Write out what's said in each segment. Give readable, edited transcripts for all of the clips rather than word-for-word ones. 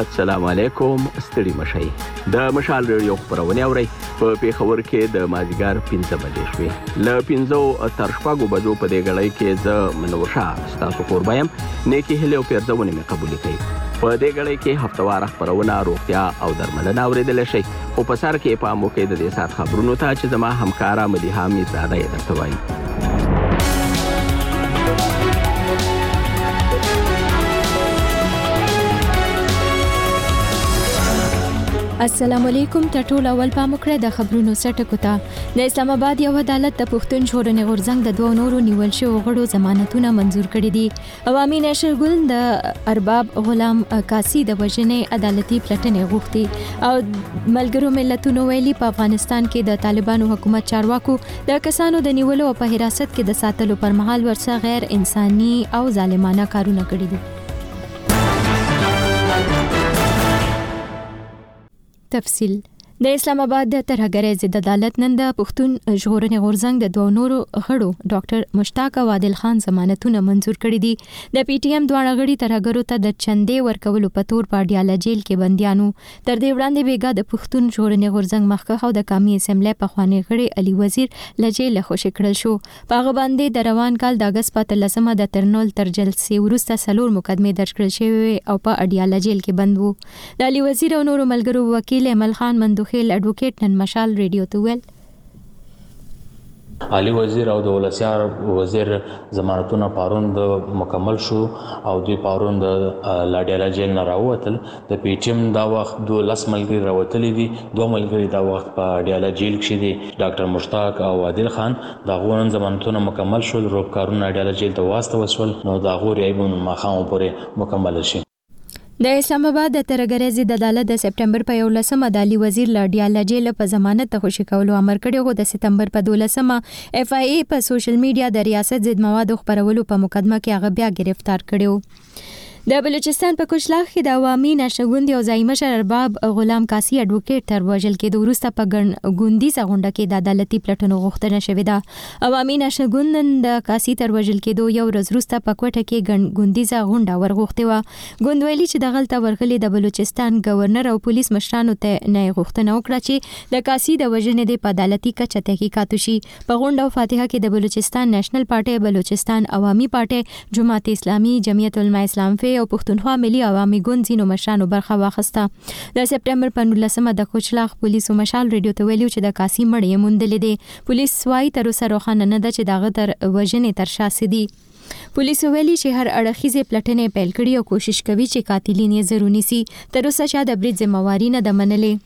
السلام علیکم. ستړي مشئ. د مشال ریډیو خبرونه اورئ. په پیښور کې د مازیګر 5 بجې شوې. ل 5 تر 6 بجو په دې غړۍ کې ز منورشاه تاسو قربایم نیکی هلو پیرځونه می قبول کړئ. په دې غړۍ کې هفتوار خبرونه روغتیا او درملنه اوریدل شي. او په سر کې په مو کې د دې سات خبرونو ته چې زما همکارا مدیحه میزاده یې درته وایي. السلام علیکم. ټول اول پام وکړه د خبرونو سټکو ته. د اسلام آباد یو عدالت د پښتون ژغورنې غورځنګ د 2 نورو نیول شوو غړو ضمانتونه منزور کړي دي. عوامي نشر ګل د ارباب غلام قاسی د وژنې عدالتي پلټنې غوښتي او ملګرو ملتونو ویلي په افغانستان کې د طالبانو حکومت چارواکو د کسانو د نیولو او په حراست کې د ساتلو پر مهال ورڅخه غیر انساني او ظالمانه کارونه کړي دي. تفصیل. د اسلام آباد د ترهګرۍ ضد عدالت نن د پښتون ژغورنې غورځنګ د 2 نورو غړو ډاکټر مشتاق او عادل خان ضمانتونه منزور کړي دي. د پی ټی ایم دواړه غړي ترهګرو ته د چندې ورکولو په تور په اډیاله جیل کې بنديانو. تر دې وړاندې بیګا د پښتون ژغورنې غورځنګ مخکښ او د قومي اسمبلی په خوانی غړي علي وزیر لجیل خوشی کړل شو. په هغه باندې د روان کال د اگست په 13 د ترنول تر جلسې وروسته 4 مقدمې درج کړل شوې او په اډیاله جیل کې بند وو. د علي وزیر او نورو ملګرو وکیل امل خان مندوخیل اډوکیټ نن مشال ریډیو ته ویل علي وزیر او د ولسیار وزیر ضمانتونه پاروند مکمل شو او دوی پاروند لاډیالا جیل نه راووتل. د پی ټی ایم دا وخت 12 ملګري راوتلي دي. 2 ملګري دا وخت په ډیالا جیل کې دي. ډاکټر مشتاق او عادل خان دا غوړن ضمانتونه مکمل شول. روبکارونه ډیالا جیل ته واسطه وسول نو دا غوړي ایبون ماخام پورې مکمل شي. د اسلام آباد د ترهګرۍ ضد عدالت د سپټمبر په 11 د علي وزیر لاډیالا جیل په ضمانت ته خوشی کولو امر کړی او د سپتمبر په 12 اف آی ای په سوشل میډیا د ریاست ضد مواد خبرولو په مقدمه کې هغه بیا گرفتار کړیو. د بلوچستان په کوچلاغ کې د عوامي نشګوند او ځای مشر ارباب غلام قاسی اډوکیټ تر وژل کې د وروسته په ګوندی څنګه کې د عدالتي پلټنو غوښتنه شوې ده. عوامي نشګوند د قاسی تر وژل کې یو ورځ وروسته په کوټه کې ګوندی څنګه ورغوښتي و. ګوند ویلي چې د غلطه ورغلي د بلوچستان گورنر او پولیس مشرانو ته نه غوښتنه وکړه چې د قاسی د وژنې د عدالتي کچه تحقیقات وشي. په غونډه او فاتحه کې د بلوچستان نېشنل پارټي، بلوچستان عوامي پارټي، جماعت اسلامي، جمعیت علماء اسلام او پښتونخوا ملي عوامي ګوند ځینو مشرانو برخه واخیسته. د سپټمبر په 19 د کوچلاغ پولیسو مشال ریډیو ته ویلو چې د قاسی مړی موندلې دي. پولیس وايي تر اوسه روښانه نه ده چې دغه تر وژنې تر شا دي. پولیس ویلي چې هر اړخیزه پلټنې پیل کړي او کوشش کوي چې قاتلین یې ضروري سي. تر اوسه چې د برید ذمہواری نه ده منلې.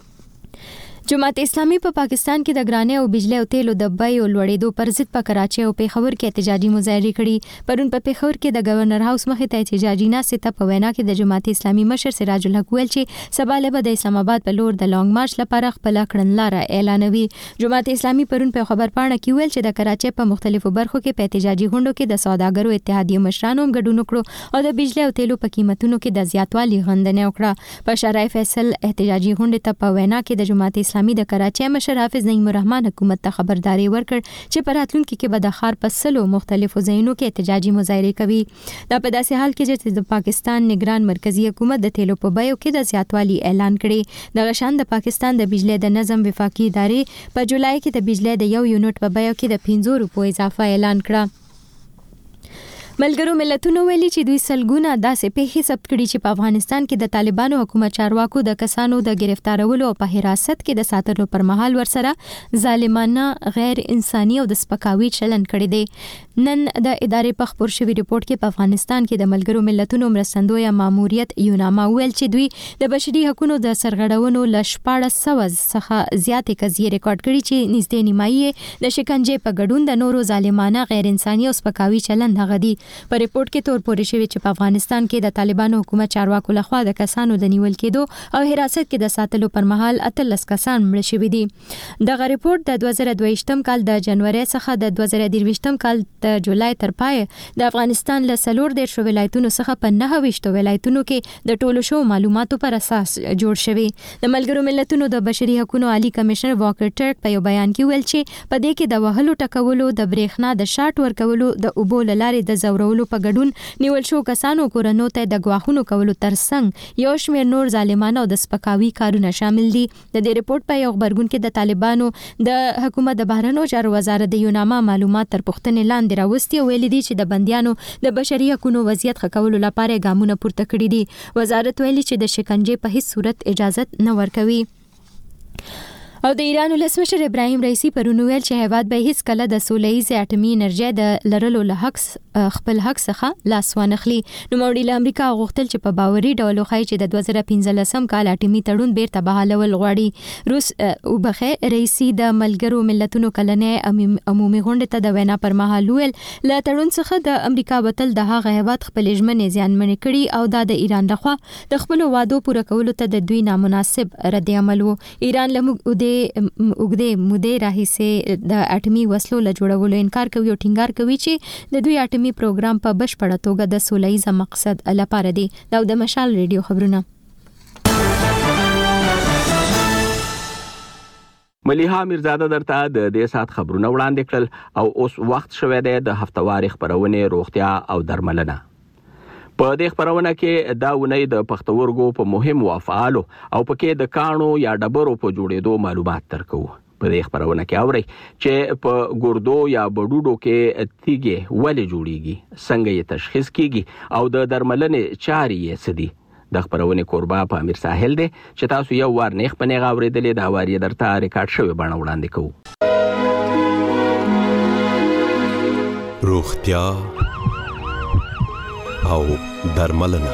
جماعت اسلامي په پاکستان کې د ګرانې او بجلی او تیلو د بیو لوړېدو پر ضد په کراچۍ او پیښور کې احتجاجي مظاهرې کړي. پرون په پیښور کې د گورنر هاوس مخې ته احتجاجي ناستې ته په وینا کې د جماعت اسلامي مشر سراج الحق ویل چې سبا له د اسلام آباد په لور د لانګ مارچ لپاره خپل کړنلاره اعلانوي. جماعت اسلامي پرون په خبرپاڼه کې ویل چې د کراچۍ په مختلفو برخو کې په احتجاجي غونډو کې د سوداګرو اتحادیې مشرانو ګډون وکړو او د بجلی او تیلو په قیمتونو کې د زیاتوالي غندنه وکړه. په شارع فیصل احتجاجي غونډه ته په وینا کې د جماعت اسلامي د کراچۍ مشر حافظ نعیم الرحمن حکومت ته خبرداري ورکړ چې په راتلونکي کې به د ښار په 100 مختلفو ځایونو کې احتجاجي مظاهرې کوي. دا په داسې حال کې چې د پاکستان نگران مرکزی حکومت د تیلو په بیو کې د زیاتوالي اعلان کړي. د غشان د پاکستان د بجلی د نظم وفاقي ادارې په جولای کې د بجلی د 1 یونټ په بیو کې د 15 روپو اضافه اعلان کړه. ملګرو ملتونو ویلي چې دوی سلګونه داسې پیښې ثبت کړي چې په افغانستان کې د طالبانو حکومت چارواکو د کسانو د گرفتارولو او په حراست کې د ساتلو پر مهال ورسره ظالمانه، غیر انساني او د سپکاوي چلند کړي دي. نن د ادارې په خبر شوی ریپورت کې په افغانستان کې د ملګرو ملتونو مرستندوی ماموریت یوناما ویل چې دوی د بشري حقوقو د سرغړونو ل 1400 څخه زیاتې قضیې ریکارډ کړي چې نږدې نیمایي د شکنجې په ګډون د نورو ظالمانه، غیر انساني او سپکاوي چلند هغه دي. په ریپورت کې تور پورې شوی چې په افغانستان کې د طالبانو حکومت چارواکو لخوا د کسانو د نیول کېدو او حراست کې د ساتلو پر مهال 13 کسان مړ شوي دي. دغه ریپورت د 2022م کال د جنوري څخه د 2023م کال تر د جولای تر پای د افغانستان له 14 ولایتونو څخه په 29 ولایتونو کې د ټولو شو معلوماتو پر اساس جوړ شوی. د ملګرو ملتونو د بشري حقوقو عالی کمشنر واکر ټرک په یو بیان کې ویل چې په دې کې د وهلو ټکولو، د برېښنا د شارټ ورکولو، د اوبو لارې د زورولو په ګډون نیول شو کسانو کورونو ته د غواخونو کولو ترڅنګ یو شمېر نور ظالمانه او د سپکاوي کارونه شامل دي. د دې ریپورت په یو خبرګون کې د طالبانو د حکومت د بهرنیو چارو وزارت د یوناما معلومات تر پوښتنې لاندې راوستي او ویلي دي چې د بندیانو د بشري حقوقو وضعیت ښه کولو لپاره ګامونه پورته کړي دي. وزارت ویلي چې د شکنجې په هیڅ صورت اجازه نه ورکوي. او د ایران ولسمشر ابراهیم رئیسی پرون ویل چې هیواد به هیڅ کله د سوله‌ایز اټومي انرژي د لرلو له حق خپل حق څخه لاس وانخلي. نو موړي له امریکا غوښتل چې په باوري ډول وخی چې د 2015 کال اټومي تړون بیرته بحالول غواړي. روس وبخه رئیسی د ملګرو ملتونو کلنې عمومي غونډه ته د وینا پر مهال ویل له تړون څخه د امریکا وتل د هغه هیواد خپل ژمنې زیانمن کړي او دا د ایران لخوا د خپل وعدو پوره کولو ته د دوی نامناسب رد عمل وو. ایران له اوګدې مودې راهیسې د اټومي وسلو له جوړولو انکار کوي او ټینګار کوي چې د دوی اټومي پروګرام په بشپړه توګه د سوله‌ایز مقصد لپاره دی. دا د مشال ریډیو خبرونه. ملیحه میرزاده درته د دې سات خبرونه وړاندې کړل او اوس وخت شوه د هفتواري خبرونه روغتیا او درملنه. په دې خبرونه کې دا ونې د پښتورګو په مهم افعالو او پکې د کانو یا ډبرو په جوړېدو معلومات درکو. په دې خبرونه کې اوري چې په ګردو یا بډوډو کې تیږې ولې جوړیږي، څنګه یې تشخیص کیږي او د درملنې چارې یې څه دي. د خبرونه کوربه په امیر ساحل دی چې تاسو یو وار نیخ په نیغه اوریدلې دا واری درته ریکارډ شوی بڼه وړاندې کوو. روغتیا او درملنه.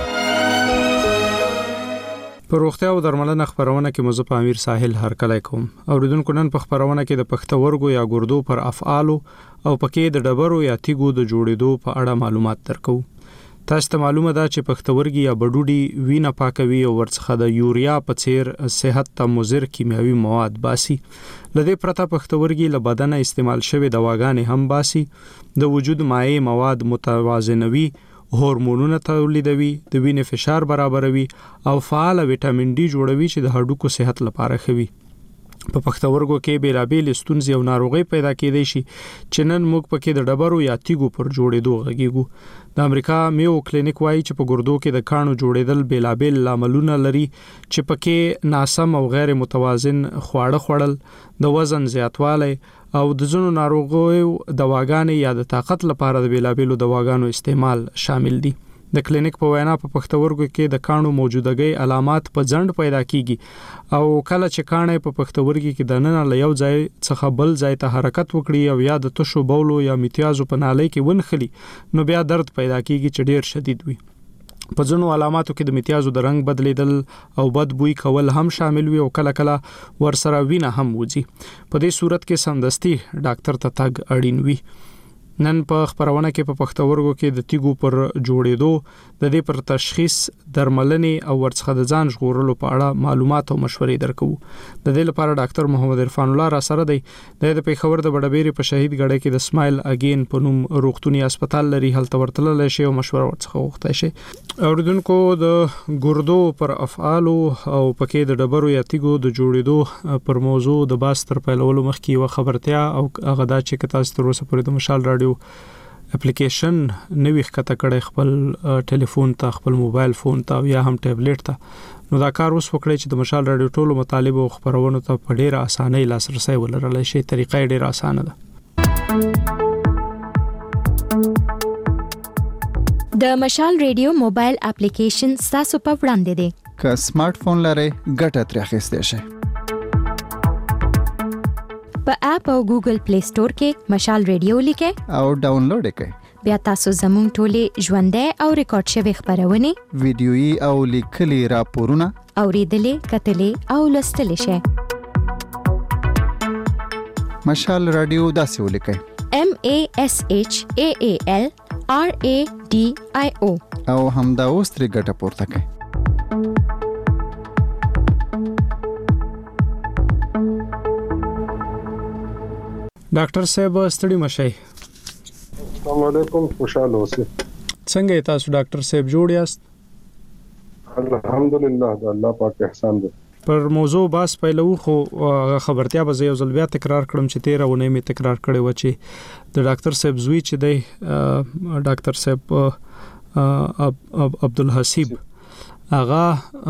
په روغتیا او درملنه خبرونه کې مزه په امیر ساحل هرکلی کوم. اوریدونکو نن په خبرونه کې د پښتورګو یا ګردو پر افعالو او پکې د ډبرو یا تیګو د جوړېدو په اړه معلومات درکو. تاسو ته معلومه ده چې پښتورګي یا بډوډي وینه پاکوي او ورڅخه د یوریا په څیر صحت ته مضر کیمیاوي مواد باسي. لدې پرته پښتورګي له بدن استعمال شوی دواګانې هم باسي، د وجود مایع مواد متوازنوي، هورمونونه تولیدوي، د وینې فشار برابروي او فعال وټامین ډي جوړوي چې د هډوکو صحت لپاره ښه وي. په پښتورګو کې بیلابېل ستونزې او ناروغۍ پیدا کېدای شي چې نن موږ پکې د ډبرو یا تیګو پر جوړېدو غږیږو. د امریکا میو کلینیک وایي چې په ګردو کې د کانو جوړېدل بیلابېل لاملونه لري چې پکې ناسم او غیر متوازن خواړه خوړل، د وزن زیاتوالی او د ځینو ناروغیو دواګانې یا د طاقت لپاره د بیلابېلو دواګانو استعمال شامل دي. د کلینیک په وینا په پښتورګو کې د کانو موجودګۍ علامات په ځند پیدا کیږي او کله چې کانې په پښتورګي کې د نن له یو ځای څخه بل ځای ته حرکت وکړي او یا د تشو بولو یا میتیازو په نالۍ کې ونخلي نو بیا درد پیدا کیږي چې ډیر شدید وي. په ځینو علاماتو کې د میتیازو د رنگ بدلیدل او بد بوی کول هم شامل وي او کله کله ورسره وینه هم وځي. په دې صورت کې سمدستي ډاکټر ته تګ اړین وي. نن په خبرونه کې په پښتورګو کې د تیګو پر جوړېدو، د دې پر تشخیص، درملنې او ورڅخه د ځان ژغورلو په اړه معلومات او مشورې درکو. د دې لپاره ډاکټر محمد عرفان الله را سره دی. د پیښور د بډبېری په شهید ګړی کې د سمایل اگین په نوم روغتونی هسپتال لري، هلته ورتلل شي او مشوره ورڅخه وغوښتای شي. اوریدونکو د ګردو پر افعالو او پکې د ډبرو یا تیګو د جوړېدو پر موضوع د باس تر پیلولو مخکې یو خبرتیا او هغه دا چې تاسو تر اوسه پورې د مشال رادیو اپلیکیشن نوی ښکته کړی خپل ټلیفون ته، خپل موبایل فون ته یا هم ټابلیټ ته، نو دا کار اوس وکړئ چې د مشال رادیو ټولو مطالب او خبرونو ته په ډیره اسانۍ لاسرسي ولرلی شي. طریقه یې ډیره اسانه ده. د مشال رادیو موبایل اپلیکیشن تاسو په وړاندې دی. که سمارټ فون لرئ ګټه ترې اخیستی شئ. په اپ او ګوګل پلی سٹور کې مشال ریډیو لیکئ او ډاونلوډ کړئ. بیا تاسو زموږ ټولې ژوندۍ او ریکارډ شوی خبرونه، ویډیويي او لیکلي راپورونه اوریدلې، کتلې او لوستلې شئ. مشال رادیو داسې ولیکئ: MASHAAL RADIO او همدا اوس ترې ګټه پورته کړئ. ډاکټر صاحب ستړي مشئ. السلام علیکم، خوشاله اوسئ. څنګه تاسو ډاکټر صاحب جوړ یاست؟ الحمدلله د الله پاک احسان دی. پر موضوع باس پیلو خو خبرتیا به یو ځل بیا تکرار کړم چې 13 ونې می تکرار کړي و چې د ډاکټر صاحب زوی چې دی ډاکټر صاحب عبدالحسیب هغه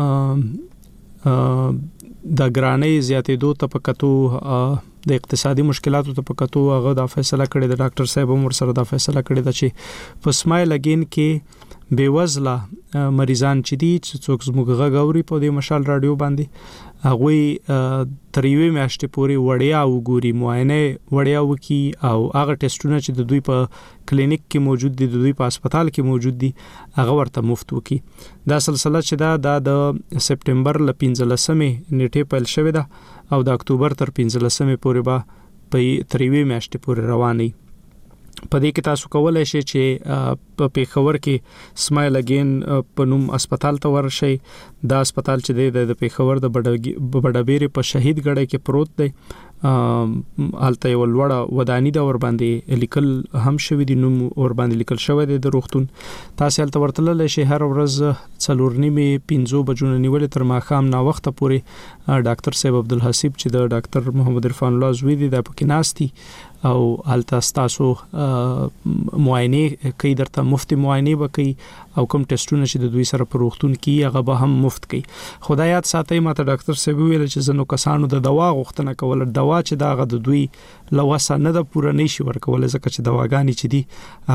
د ګرانۍ زیاتېدو ته پکتو د اقتصادي مشکلاتو ته پکتو هغه د فیصله کړې د ډاکټر صاحب عمر سره د فیصله کړې د چې په سمای لګین کې بیوزله مریضان چې دي چې څوک زموږ غوړي په دې مشال رادیو باندې هغه تر یوې میاشتې پورې وړیا وګوري، معاینه وړیا وکي او هغه ټیسټونه چې د دوی په کلینیک کې موجود دي، د دوی په هسپتال کې موجود دي، هغه ورته مفت وکي. دا سلسله چې دا د سپټمبر ل 15مې نیټه پیل شوې ده او د اکتوبر تر 15مې پورې به په تر یوې میاشتې پورې رواني. په دې کې تاسو کولای شئ چې په پیښور کې سمایل اگین په نوم هسپتال ته ورشئ. دا هسپتال چې د پیښور د بډابېری په شهید ګړی کې پروت دی. الته یو لوړه ودانی دا ور باندې لیکل هم شوی دی، نوم ور باندې لیکل شوی دی د روغتون. تاسو الته ورتلل شئ هر ورځ 4:30 بجو نیولې تر ماښام نا وخت پورې ډاکټر صاحب عبدالحسیب چې د ډاکټر محمد عرفان الله زوی دی د پکې ناستي او الته تاسو معاینه کوي، درته مفت معاینه وکي او کوم ټیسټونه چې د دوی سره په روغتون کې هغه به هم مفت کوي. خدای یاد ساتي ماته ډاکټر صاحب ویل چې زنو کسانو د دوا غوښتنه کوله، دوا چې داغه د دوی لوسه نه د پوره نشي ورکول ځکه چې دواګانی چې دي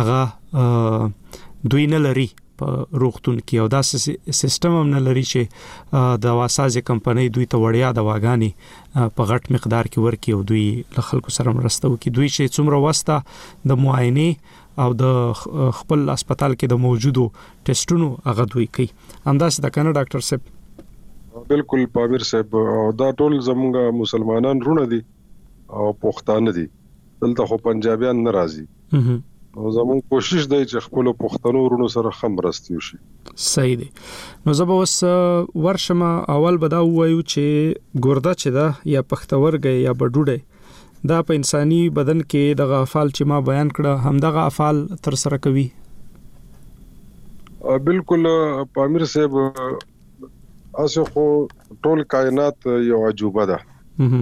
هغه دوی نه لري په روغتون کې او دا سیستم هم نه لري چې د واسازي کمپنۍ دوی ته وړیا دواګانی په غټ مقدار کې ورکي او دوی له خلکو سره مرسته وکړي. دوی چې څومره واسطه د معاینه او د خپل هسپتال کې د موجودو ټیسټونو هغه دوی کوي. همداسې د کنه ډاکټر صاحب بالکل پامیر صاحب او دا ټول زموږ مسلمانان رونه دي او پښتانه دي، دلته خو پنجابیان ناراضي او زمون کوشش دی چې خپل پښتنو ورونو سره هم راستیو شي. صحیح دی. نو زه به اوس ورشم اول به دا وایو چې ګرده چې دا یا پښتورګي یا بډوډه دا په انساني بدن کې د افعال چې ما بیان کړه هم دغه افعال تر سره کوي. بالکل پامیر صاحب اسه خو ټول کائنات یو عجوبه ده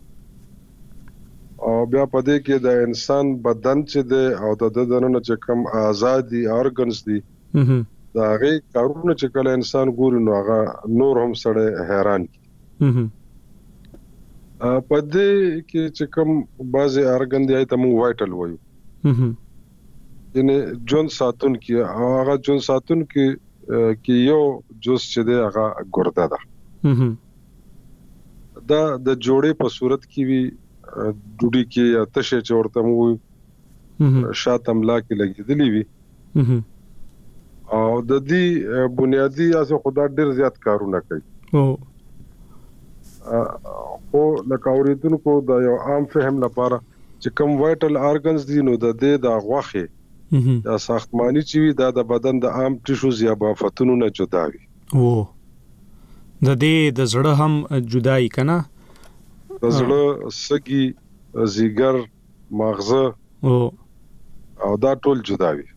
او بیا پدې کې د انسان بدن چې دی او د دننه چې کوم آزادي ارګنز دي دا غي کارونه چې کله انسان ګوري نو هغه نور هم سره حیران کی. پدې کې چې کوم بعضي ارګن دی ته موږ وایټل وایو، یعنی جون ساتون کی هغه جون ساتون کی یو جوس چې دی هغه ګرده ده. دا د جوړې په صورت کې وی ډوډۍ کې یا تشه چې ورته مو شاته املا کې لګېدلې وي او د دې بنیادی اساس خدا ډېر زیات کارونه کوي. او لکه اوریدونکو د یو عام فهم لپاره چې کوم وایټل ارګنز دي نو د دې د غوښه د ساختماني چې وي د بدن د عام ټیشوز یا بافتونو نه جدا وي. د دې د زړه هم جدای کنه، د زړه سږي زیګر مغزه او دا ټول جدا وي.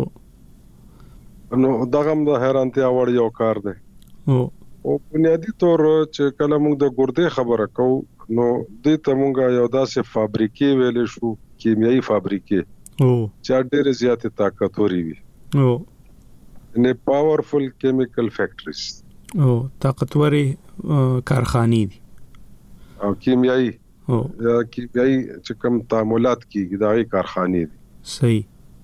نو دغه هم د حیرانتیا وړ یو کار دی. او بنیادی طور چې کله موږ د ګردې خبره کوو نو دې ته موږ یو داسې فابریکې ویلې شو، کیمیاوي فابریکې چې ډېر زیات طاقتوري وي، نه پاورفل کیمیکل فیکټریز طاقتوري کارخانې دي او کیمیاوي چې کوم تعاملات کیږي دا غي کارخانې دي. صحیح.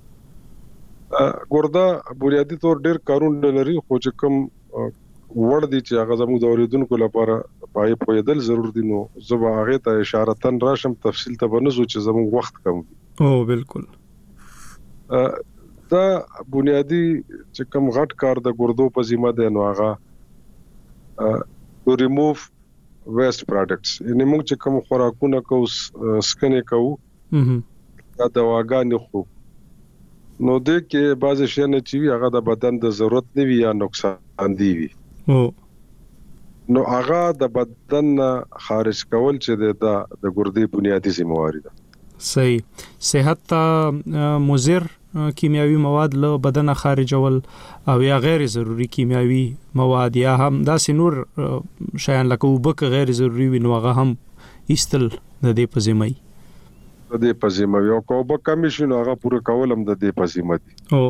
ګرده بنیادی طور ډېر کارونه لري خو چې کوم وړ دي چې هغه زموږ د اوریدونکو لپاره پای پویدل ضرور دي نو زه به هغه ته اشاره تن راشم، تفصیل ته بنزو چې زموږ وخت کم. بالکل. دا بنیادی چې کوم غټ کار د ګردو په ذمہ ده نو هغه to remove waste products. یعنی موږ چې کوم خوراکونه کوو سکنه کوو دا دواګانې خو نو د کې بعض شي نه چوي هغه د بدن د ضرورت نه وي یا نقصان دی وي نو هغه د بدن خارج کول چې د ګردې بنیادی ذمہواری ده. صحیح. صحت ته مضر کیمیاوي مواد له بدن خارجول او یا غیر ضروري کیمیاوي مواد یا هم داسې نور شیان لکه وبک غیر ضروري وي نو هغه هم ایستل د دې په ذمه د دې په ذمه یو کوبه کمیشن هغه پوره کول هم د دې په ذمه دي او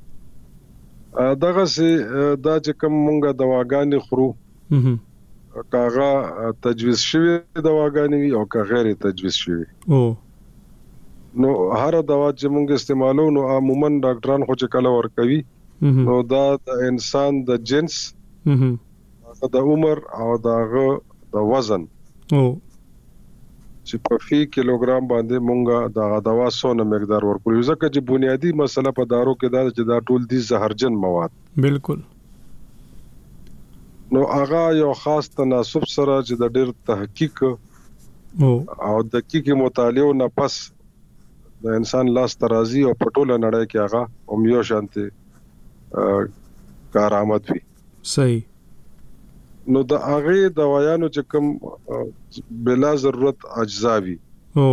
دغه سي دا چې کوم مونږه دواګانې خورو کاغه تجویز شوی دواګانې وي او که غیر تجویز شوی او نو هر دوا چې مونږ استعمالو نو عموما ډاکټران خو چې کله ورکوي نو دا د انسان د جنس د عمر او د وزن او چې په فی کیلوګرام باندې مونږه د دوا سونه مقدار ورکوي ځکه چې بنیادی مسله په دارو کې دا چې دا ټول دي زهرجن مواد بالکل نو هغه یو خاص تناسب سره چې د ډېر تحقیق او دقیق مطالعه نه پس د انسان لاس ترازی او پټوله نړۍ کې هغه هم یو شانتي کارآمد وي صحیح نو د هغه دوايانو چې کوم بلا ضرورت اجزا وي او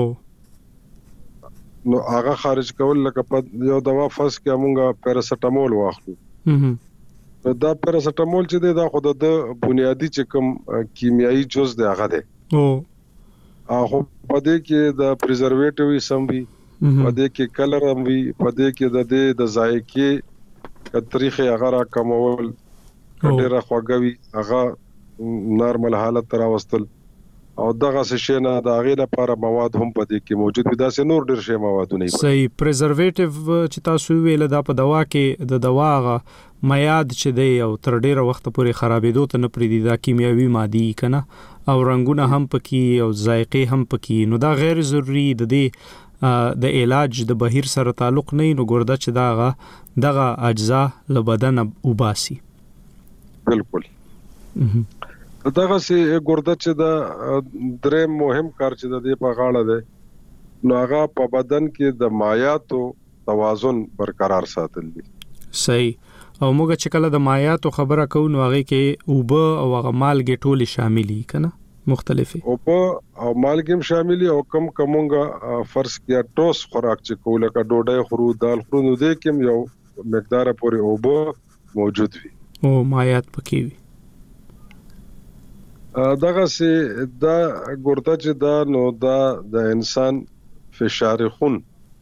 نو هغه خارج کول لکه په یو دوا فاس کې موږ پیراسټامول واخلو دا پیراسټامول چې دا خود د بنیادی چې کوم کیمیاوي جز دی هغه دی او هغه په دې کې د پریزرویټیو سم وي په دې کې کلر هم وي په دې کې د ذایقې کتریخه هغه را کمول ډیره خوږوي هغه نارمل حالت تر واستل او دغه څه نه د هغه لپاره مواد هم په دې کې موجود وي دا سه نور ډیر شی موادونه صحیح پریزرویټیو چې تاسو ویل دا په دوا کې د دوا غ میاد چې دی او تر ډیره وخت پورې خرابېدو ته نه پریدي دا کیمیاوي مادي کنه او رنگونه هم پکې او ذایقې هم پکې نو دا غیر ضروري د علاج د بهیر سره تعلق نه نو ګرده چې دغه اجزا له بدن وباسي بالکل دغه سي ګرده چې دا درې مهم کار چې د دې په غاړه ده نو هغه په بدن کې د مایعاتو توازن برقرار ساتل دي صحیح او موږ چې کله د مایعاتو خبره کوو نو هغه کې اوبه او هغه مالګې ټول شاملې کنه مختلفه اوبه او مالګې شاملې او کومګه فرض کیا ټوس خوراک چې کوله کا ډوډۍ خورو دال خورو نو دې کې یو مقدار پورې اوبه موجود وي او مایعات پکې وي دغه سي دا ګرده چې دا نو دا د انسان فشار خون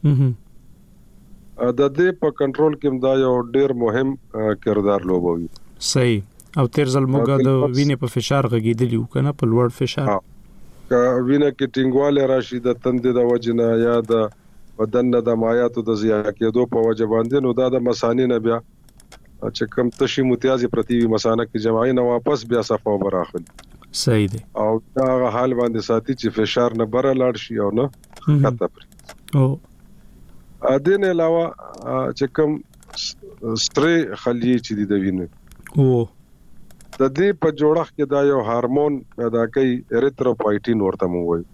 د دې په کنټرول کې دا یو ډیر مهم کردار لوبوي صحیح او تیر ځل موږ د وینې په فشار غږیدلی وکنه په لوړ فشار که وینې کې ټینګواله راشي د تندې د وجنه یا د بدن د مایعاتو د زیات کېدو په وجه باندې نو دا د مثانې نه بیا چې کوم تشي متیازي پرتیوي مثانه کې جمعي نه واپس بیا صفه براخل صحیح دی او دا حال باندې ساتي چې فشار نه بره لاړ شي او نه کته پر او دین علاوه چې کوم ستري خلیه چې د وینې او د دې په جوړښت کې دا یو هورمون پیدا کوي اریتروپویټین ورته مو وایي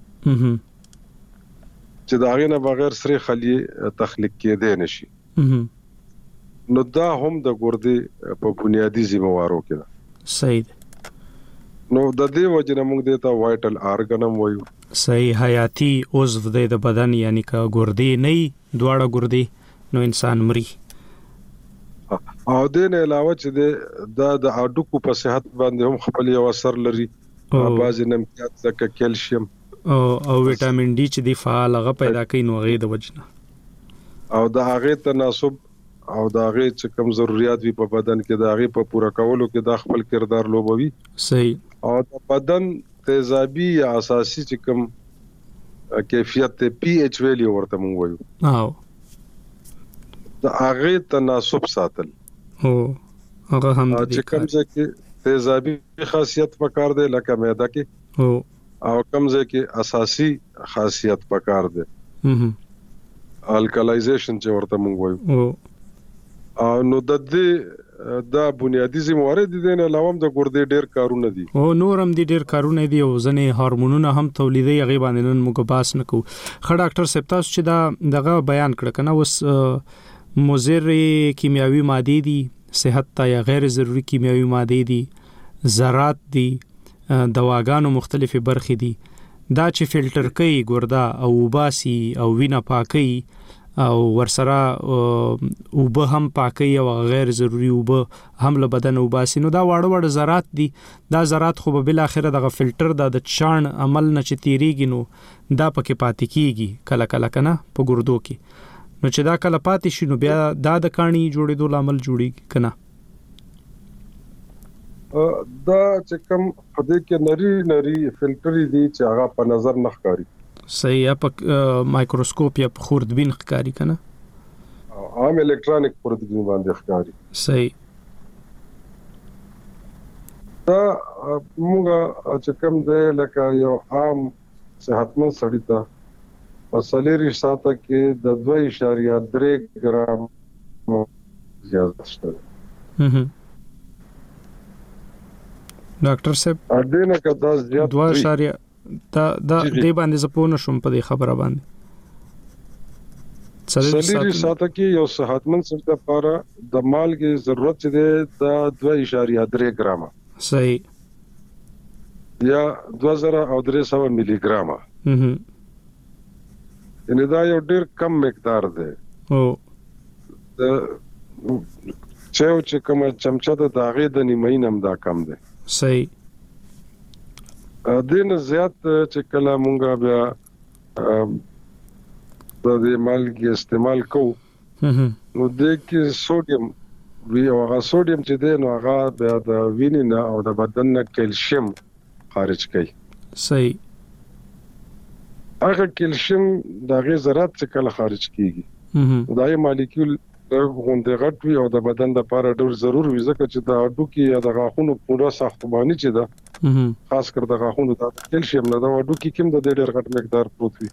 چې دا غینه بغیر سری خلیه تخلیق کېدې نشي نو دا هم د ګردې په بنیادی ذمہوارو کې ده صحیح نو د دې وجنه موږ دته وایټل ارګنم وایو صحیح حیاتي عضو د بدن یعنی کا ګردې نه دواړه ګردې نو انسان مري او دین علاوه چې د اډوکو په صحت باندې هم خپل یو اثر لري بعضی نمکیات لکه کیلشیم او وټامین ډي چې دی فعال هغه پیدا کوي نو هغه د وجنه او د هغه تناسب او د هغه چې کوم ضرورت وي په بدن کې د هغه په پوره کولو کې د خپل کردار لوبوي صحیح او د بدن تیزابي یا اساسي چې کوم کیفیت ته پی ایچ ویلیو ورته مونږ وایو او د هغه تناسب ساتل هغه هم چې کوم ځکه تیزابي خاصیت پکار دی لکه معده کې او کوم ځکه اساسي خاصیت پکار دی الکلایزیشن چې ورته مونږ وایو نو د دې دا بنیادی ذمہواری دي نه علاوه د ګردې ډېر کارونه دي او نور هم دي ډېر کارونه دي او ځنې هورمونونه هم تولیدي هغه باندې نن موږ باس نکو خړ ډاکټر سپ تاسو چې دا دغه بیان کړ کنه اوس مضر کیمیاوي ماده دي صحت ته یا غیر ضروري کیمیاوي ماده دي ذرات دي دواګانو مختلفه برخې دي دا چې فلټر کوي ګردا او وباسي او وینه پاکي او ورسره وبه هم پاکي او غیر ضروري وبه هم له بدن وباسي نو دا واړه ذرات دي دا ذرات خو به بل اخره د فلټر د چان عمل نه چې تیریږي نو دا پکې پاتې کیږي کله کله کنه په ګردو کې نو چې دا کله پاتې شي نو بیا دا د کانی جوړېدو لامل جوړیږي کنه دا چې کوم په دې کې نری فلټر دي چې هغه په نظر نه ښکاري صحیح یا په مایکروسکوپ یا په خوردبین ښکاري کنه عام الکترونیک خوردبین باندې ښکاري صحیح دا موږ چې کوم دی لکه یو عام صحتمند سړی ته په سلیری ساته کې د 2.3 ګرام زیات شته ډاکټر صاحب اډینه کدا زیات 2.3 دا دې باندې زپونه شوم په دې خبره باندې سلیری ساته کې یو صحتمند سړی لپاره د مالګې ضرورت دی د 2.3 ګرام صحیح یا 2300 ملي ګرام یعنی دا یو ډیر کم مقدار دی او چې کوم چمچه د داغې د نیمه نم دا کم دی صحیح دین زیات چې کله مونږه بیا د دې مالګې استعمال کوو نو د کې سوډیم وی او هغه سوډیم چې دی نو هغه بیا د وینې نه او د بدن نه کیلشیم خارج کوي صحیح هغه کیلشیم دغه ذرات چې کله خارج کیږي دا یې مالیکول غونډه غټ وي او د بدن لپاره ډېر ضروري وي ځکه چې د اډو کې یا د غاښونو پوره ساختماني چې ده خاص کر د غاښونو د کیلشیم نه د اډو کې کوم د ډېر غټ مقدار پروت وي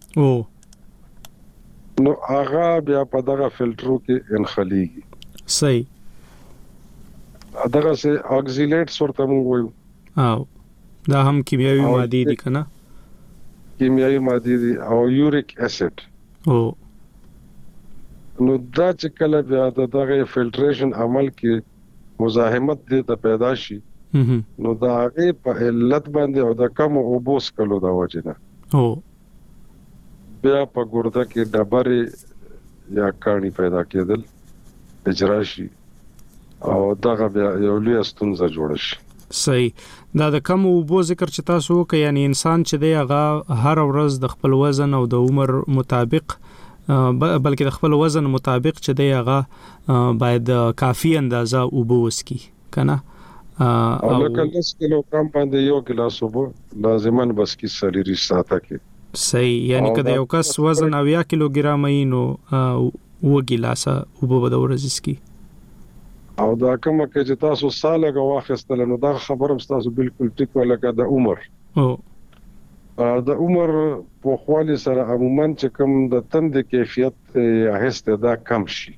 نو هغه بیا په دغه فلټرو کې انخليږي صحیح دغه سه اکسیلیټس ورته موږ وایو او دا هم کیمیاوي ماده دي کنه کیمیاوي ماده دي او یوریک اسید او نو دا چې کله بیا دغه فلټریشن عمل کې مزاحمت دي ته پیدا شي نو دا هغه په علت باندې او د کم اوبوس کلو دا وجنه او بیا په ګرده کې ډبرې یا کانی پیدا کېدل اجرا شي او دغه بیا یو لوی ستونزه جوړ شي صحیح دا د کم اوبو ذکر چې تاسو وکړئ یعنی انسان چې دی هغه هر ورځ د خپل وزن او د عمر مطابق بلکې د خپل وزن مطابق چې دی هغه باید کافي اندازه اوبو وسکي کنه او لکه 10 کیلوګرام باندې یو ګلاس اوبو لازمان بس کی سلیری ساته کې صحیح یعنی کله یو کس وزن 9 کیلوګرام نو و ګلاس اوبو به د ورځ اسکی او دا کومه کې چې تاسو ساله غواخستل نو دا خبرم تاسو بالکل ټیک ولکه د عمر او د عمر په خالي سره عموما چې کوم د تند کیفیت هسته دا کم شي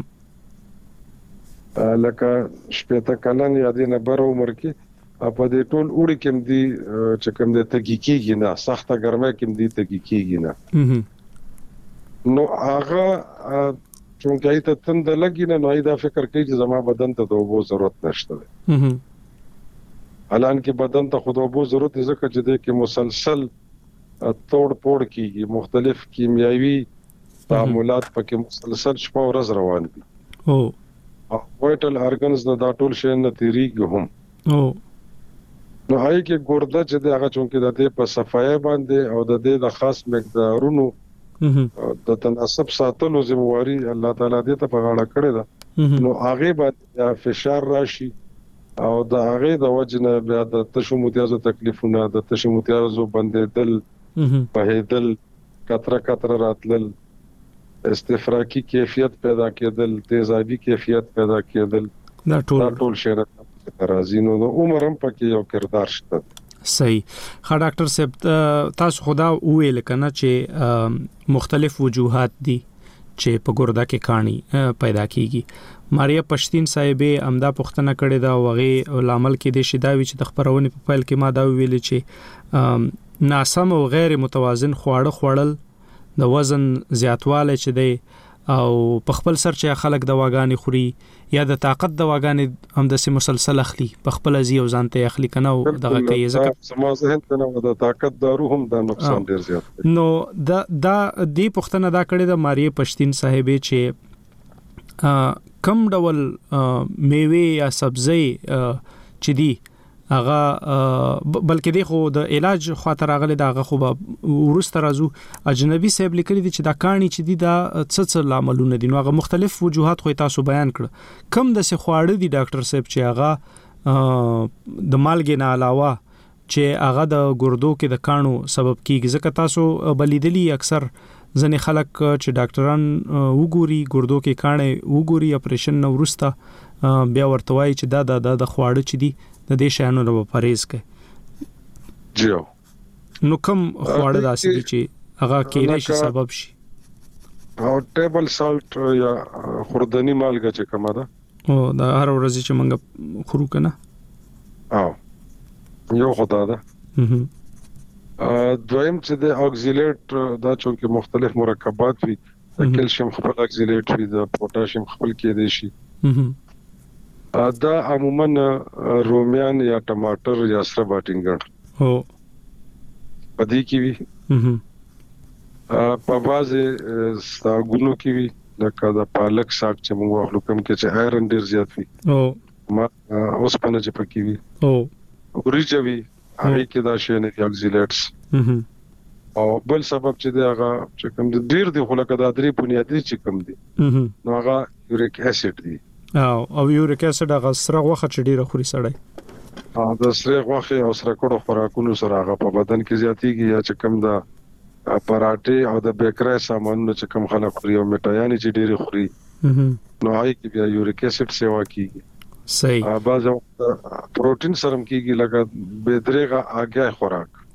لکه شپته کلن یا دینه بر عمر کې په دې ټول وړي کې دي چې کوم د تګیکیږي نه سخته ګرمه کې دي تګیکیږي نه نو هغه چونکه ایت تند لګی نه نو دا فکر کوي چې زما بدن ته د اوبو ضرورت نشته الان کې بدن ته خود اوبو ضرورت ځکه چې د کې مسلسل توڑ پوڑ کیږي مختلف کیمیاوي تعاملات پکې مسلسل شپه ورځ روان دي او وایټل ارګنز دا ټول شي نه تیریږي هم او نو هاي کې ګرده چې هغه چونکه د دې په صفای باندې او د دې د خاص مقدارونو د تناسب ساتلو ذمہواری الله تعالی دې ته په غاړه کړی ده نو هغه باندې فشار راشي او د هغه د وجنه بیا د تشو متیازو تکلیفونه د تشو متیازو بندیدل بهیدل کتره راتلل استفراقی کیفیت پیدا کېدل تیزابي کیفیت پیدا کېدل دا ټول شی راځي نو عمر هم پکې یو کردار شته صحیح ښه ډاکټر صاحب تاسو خدا ویل کنه چې مختلف وجوهات دي چې په ګرده کې کانی پیدا کیږي ماریا پښتين صاحبې امدا پښتنه کړې دا وغه لامل کې د شیداوی چې د خبرونه په فایل کې ما دا ویل چې ناسم او غیر متوازن خواړه خوړل د وزن زیاتواله چې دی او په خپل سر چې خلک دواګانې خوري یا د طاقت دواګانې هم د مسلسل اخلي په خپل ازي او ځانته اخلي کنه دغه کوي ځکه سما ذهن ته نو د طاقت دارو هم د نقصان ډیر زیات دی. نو دا دی پښتنه دا کړی د ماریه پښتين صاحبې چې کم ډول میوه یا سبزی چې دی هغه بلکې دی خو د علاج خاطر راغلی دا هغه خو ورسته راځو اجنبي صاحب لیکلي دي چې دا کانی چې دی دا څه لاملونه دي نو هغه مختلف وجوهات خو تاسو بیان کړ کم د څه خواړه دي ډاکټر صاحب چې هغه د مالګې نه علاوه چې هغه د ګردو کې د کانو سبب کیږي ځکه تاسو بلیدلی اکثر ځنې خلک چې ډاکټران وګوري ګردو کې کانه وګوري اپریشن نو ورسته بیا ورته وایي چې دا د خواړه چې دي د دې شانو له پرهیز کوي جیو نو کوم خواړه داسې دي چې هغه کېدای شي سبب شي او ټیبل سالت یا خوردنی مالګه چې کومه ده او دا هر ورځ چې موږ خورو کنه او یو خدا ده دویم چې د اکسیلیټ دا چې مختلف مرکبات وي د کیلشیم خپل اکسیلیټ وي د پوتاشیم خپل کېدای شي دا عموما رومیان یا ټماټر یا سره باټینګر هو پدې کې وي په بازه ساګونو کې وي لکه د پالک ساګ چې موږ واخلو کوم کې چې آیرن ډیر زیات وي او ما اوس پنه چې پکې وي او وريجه وي هغه کې دا شی نه اکسیلیټس او بل سبب چې دا هغه چې کوم ډیر دی خو لکه دا درې بنیادی چې کوم دي نو هغه یوریک اسید دی او یوریک اسید هغه سره غوخه چې ډیره خوري سړی د سره غوخه او سره کډو خوراکونو سره هغه په بدن کې زیاتیږي یا چې کوم دا پراټه او د بیکری سامانونو چې کوم خلک خوري او میټایانې چې ډیره خوري نو هغه کې بیا یوریک اسید سیوا کیږي صحیح بعض پروتین سرم کیږي لکه بيدرغه اگې خوراک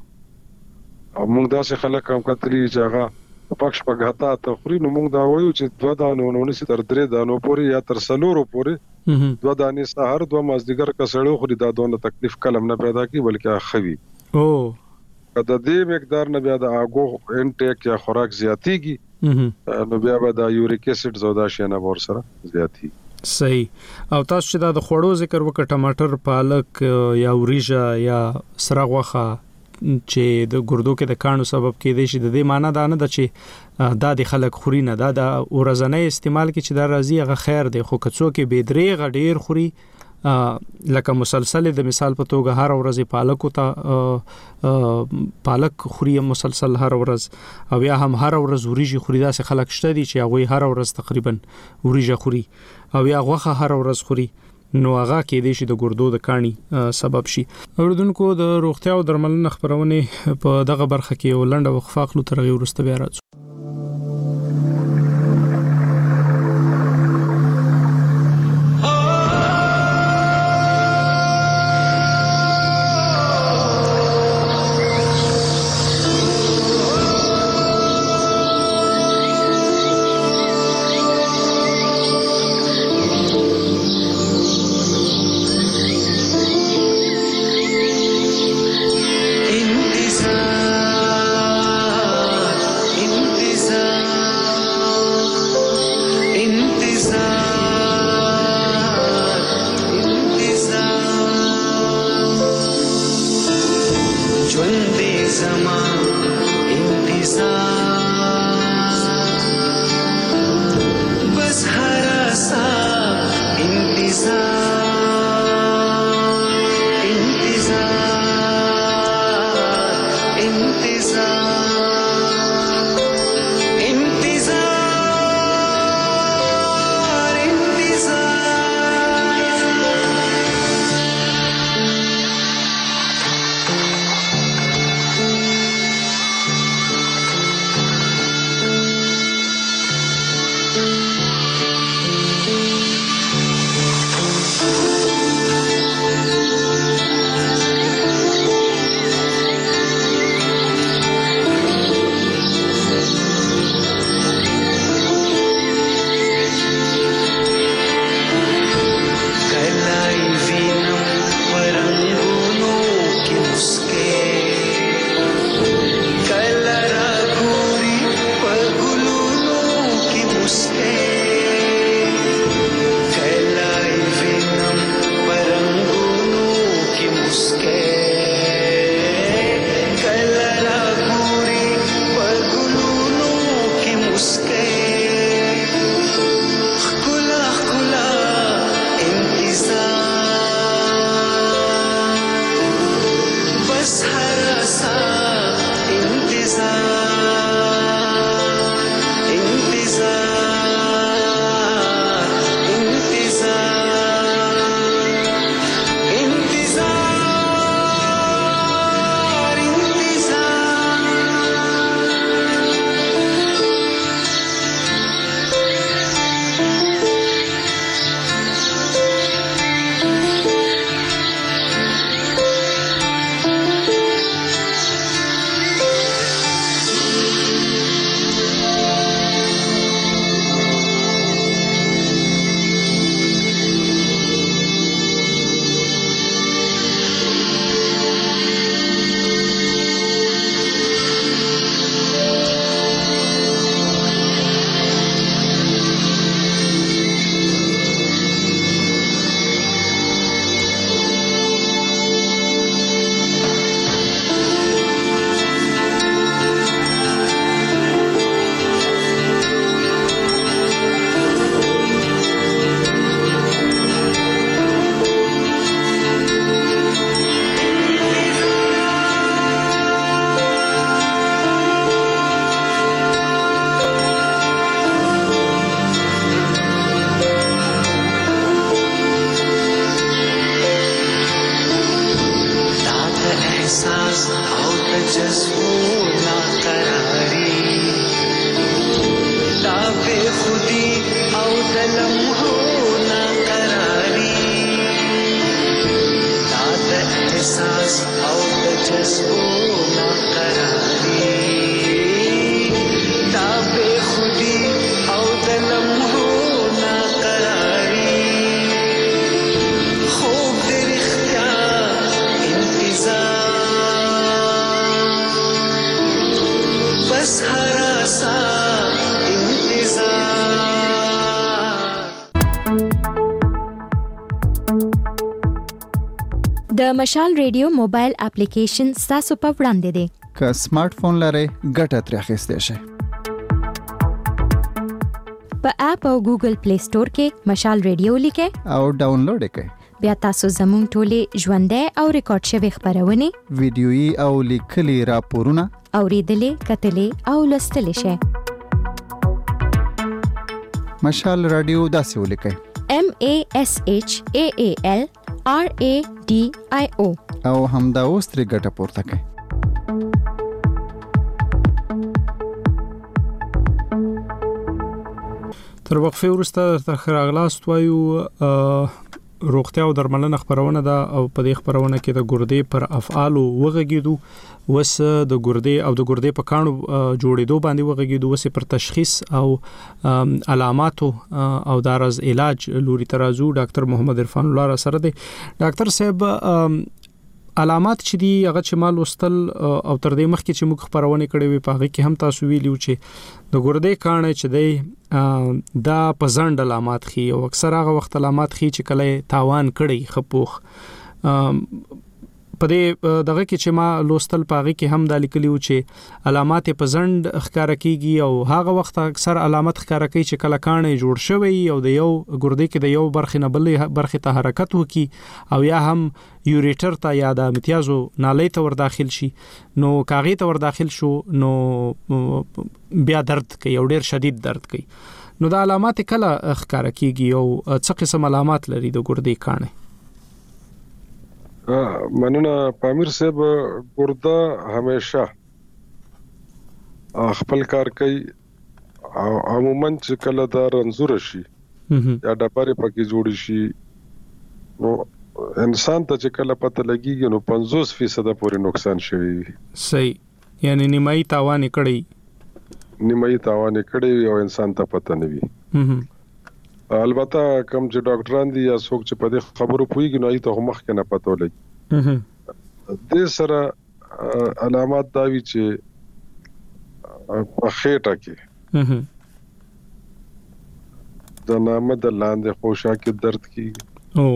او موږ داسې خلک هم کتلی چې هغه پښ په غاتا ته خوري نو موږ دا وایو چې 2 دانو نونې تر 3 دانو پورې یا تر 4 پورې 2 دانې سحر 2 مازدیګر کسړو خوري دا دونه تکلیف کلم نه پیدا کی بلکې اخوي او کله دې مقدار نه بیا د اګو انټیک یا خوراک زیاتیږي نو بیا به د یوریک اسید زودا شنه ور سره زیاتی صحیح او تاسو چې دا د خوړو ذکر وکړ ټماټر پالک یا وريجه یا سره غوخه چې د ګردو کې د کانو سبب کېدای شي د دې معنی دا نه ده چې دا د خلک خوري نه دا د ورځنی استعمال کې چې دا راځي هغه خیر دی خو کڅو کې بيدرې غډیر خوري لکه مسلسل د مثال په توګه هر ورځ پالک او پالک خوري مسلسل هر ورځ او یا هم هر ورځ وريجه خوري دا څه خلک شته دي چې هغه هر ورځ تقریبا وريجه خوري او یا غوخه هر ورځ خوري نو هغه کې د شي د ګردو د کانی سبب شي اوردونکو د روغتیا او درملنې خبرونه په دغه برخه کې ولنډه وقفه خلو ترغي ورسته بیا راځو د مشال ریډیو موبایل اپلیکیشن تاسو په وړاندې دی. که سمارټ فون لرئ ګټه ترې اخیستی شئ. په اپ او ګوګل پلی سٹور کې مشال ریډیو لیکئ او ډاونلوډ یې کړئ. بیا تاسو زموږ ټولې ژوندۍ او ریکارډ شوي خبرونه، ویډیويي او لیکلي راپورونه اوریدلې، کتلې او لوستلې شئ. مشال رادیو داسې ولیکئ: MASHAALRADIO او همدا اوس ترې ګټه پورته کړئ. تر وقفه وروسته تر راغلاست وایو روغتیا او درملنه خبرونه ده او په دې خبرونه کې د ګردې پر افعالو وغږیدو، وس د ګردې او د ګردې په کانو جوړېدو باندې وغږیدو، وس پر تشخیص او علاماتو او دارز علاج لوري ترازو ډاکټر محمد عرفان الله را سره دی. ډاکټر صاحب، علامات چې دی هغه چې مال وستل او تر دې مخکې چې موږ خبرونه کړې وي په هغه کې هم تاسو ویلو چې د ګردې کانه چې دی دا پزند علامات خي او اکثر هغه وخت علامات خي چې کله تاوان کړي خپوخ په دې دغه کې چې ما لوستل پاغي کې هم د لیکلو چې علامات پزند ښکارا کیږي او هغه وخت اکثر علامات ښکارا کوي چې کله کانه جوړ شوی او د یو ګردې کې د یو برخې نه بلې برخې ته حرکت وکي او یا هم یوریټر ته یا د امتیازو نالۍ ته ور داخل شي، نو کاغی ته ور داخل شو نو بیا درد کوي او ډیر شدید درد کوي. نو د علامات کله ښکارا کیږي او څه قسم علامات لري د ګردې کانه؟ مننه پامیر صاحب. ګرده همیشه خپل کار کوي او عموما چې کله دا رنځور شي یا ډبره پکې جوړ شي نو انسان ته چې کله پته لګیږي نو 50% پورې نقصان شوی وي. صحیح، یعنی نیمایي تاوان کړی او انسان ته پته نه وي. البته کوم چې ډاکټران دي یا څوک چې په دې خبرو پوهیږي نو ایته مخ کې نه پته ولګي. د سره علامات دا وی چې په خېټه کې د نامه د لاندې خوشا کې درد کیږي او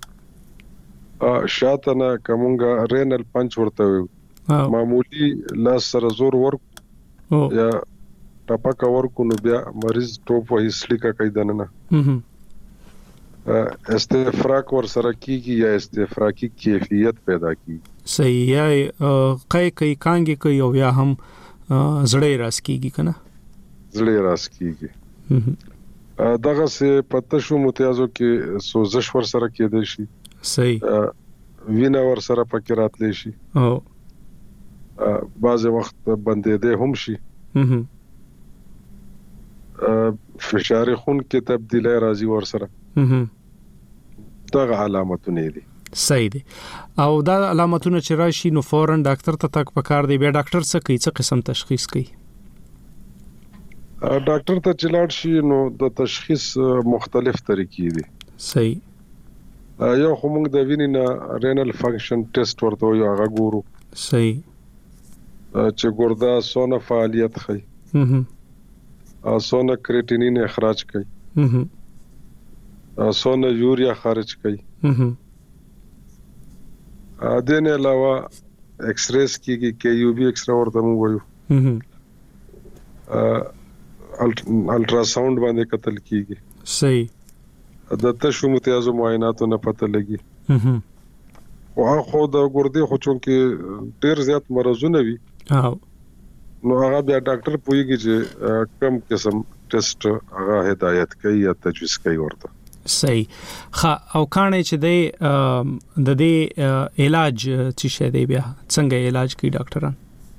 شاتنه کومګه رینل پنچ ورته معمولی لاس سره زور ورک یا ټپکا ورکو نو بیا مریض ټوپ وهي سلیکا کوي دننه استفراق ور سره کیږي یا استفراقی کیفیت پیدا کیږي. صحیح، یا کوي کانګي کوي او یا هم زړې راس کیږي کنه زړې راس کیږي. دغه سه پته شو متیازو کې سوزش ور سره کېدې شي. صحیح، وینا ور سره پکې راتلې شي او بعض وخت بندېده هم شي. فشار خون کې تبدیلی راځي ور سره. دغه علامتونه دي. صحیح دي. او دا علامتونه چې راشي نو فورن ډاکټر ته تک پکار دی. بیا ډاکټر څه کوي، څه قسم تشخیص کوي؟ ډاکټر ته چې لاړ شي نو د تشخیص مختلف طریقې دي. صحیح، یو خو موږ د وینې نه رینل فنکشن ټیسټ ورته یو هغه ګورو. صحیح، چې ګرده سونه فعالیت کوي سونه کریټینین اخراج کوي سونه یوریا خارج کوي. دین علاوه ایکس ریز کیږي کیوبی ایکس را ورته مو وایو الټرا ساوند باندې قتل کیږي. صحیح، د تشو متیازو معایناتو نه پته لګي او خو د ګردې خو چونکه ډیر زیات مرزونه وي نو هغه بیا ډاکټر پوهیږي چې کم قسم ټیسټ هغه هدایت کوي یا تجویز کوي ورته. صحیح. او کانه چې د دې علاج چې شه دی بیا څنګه علاج کوي ډاکټران؟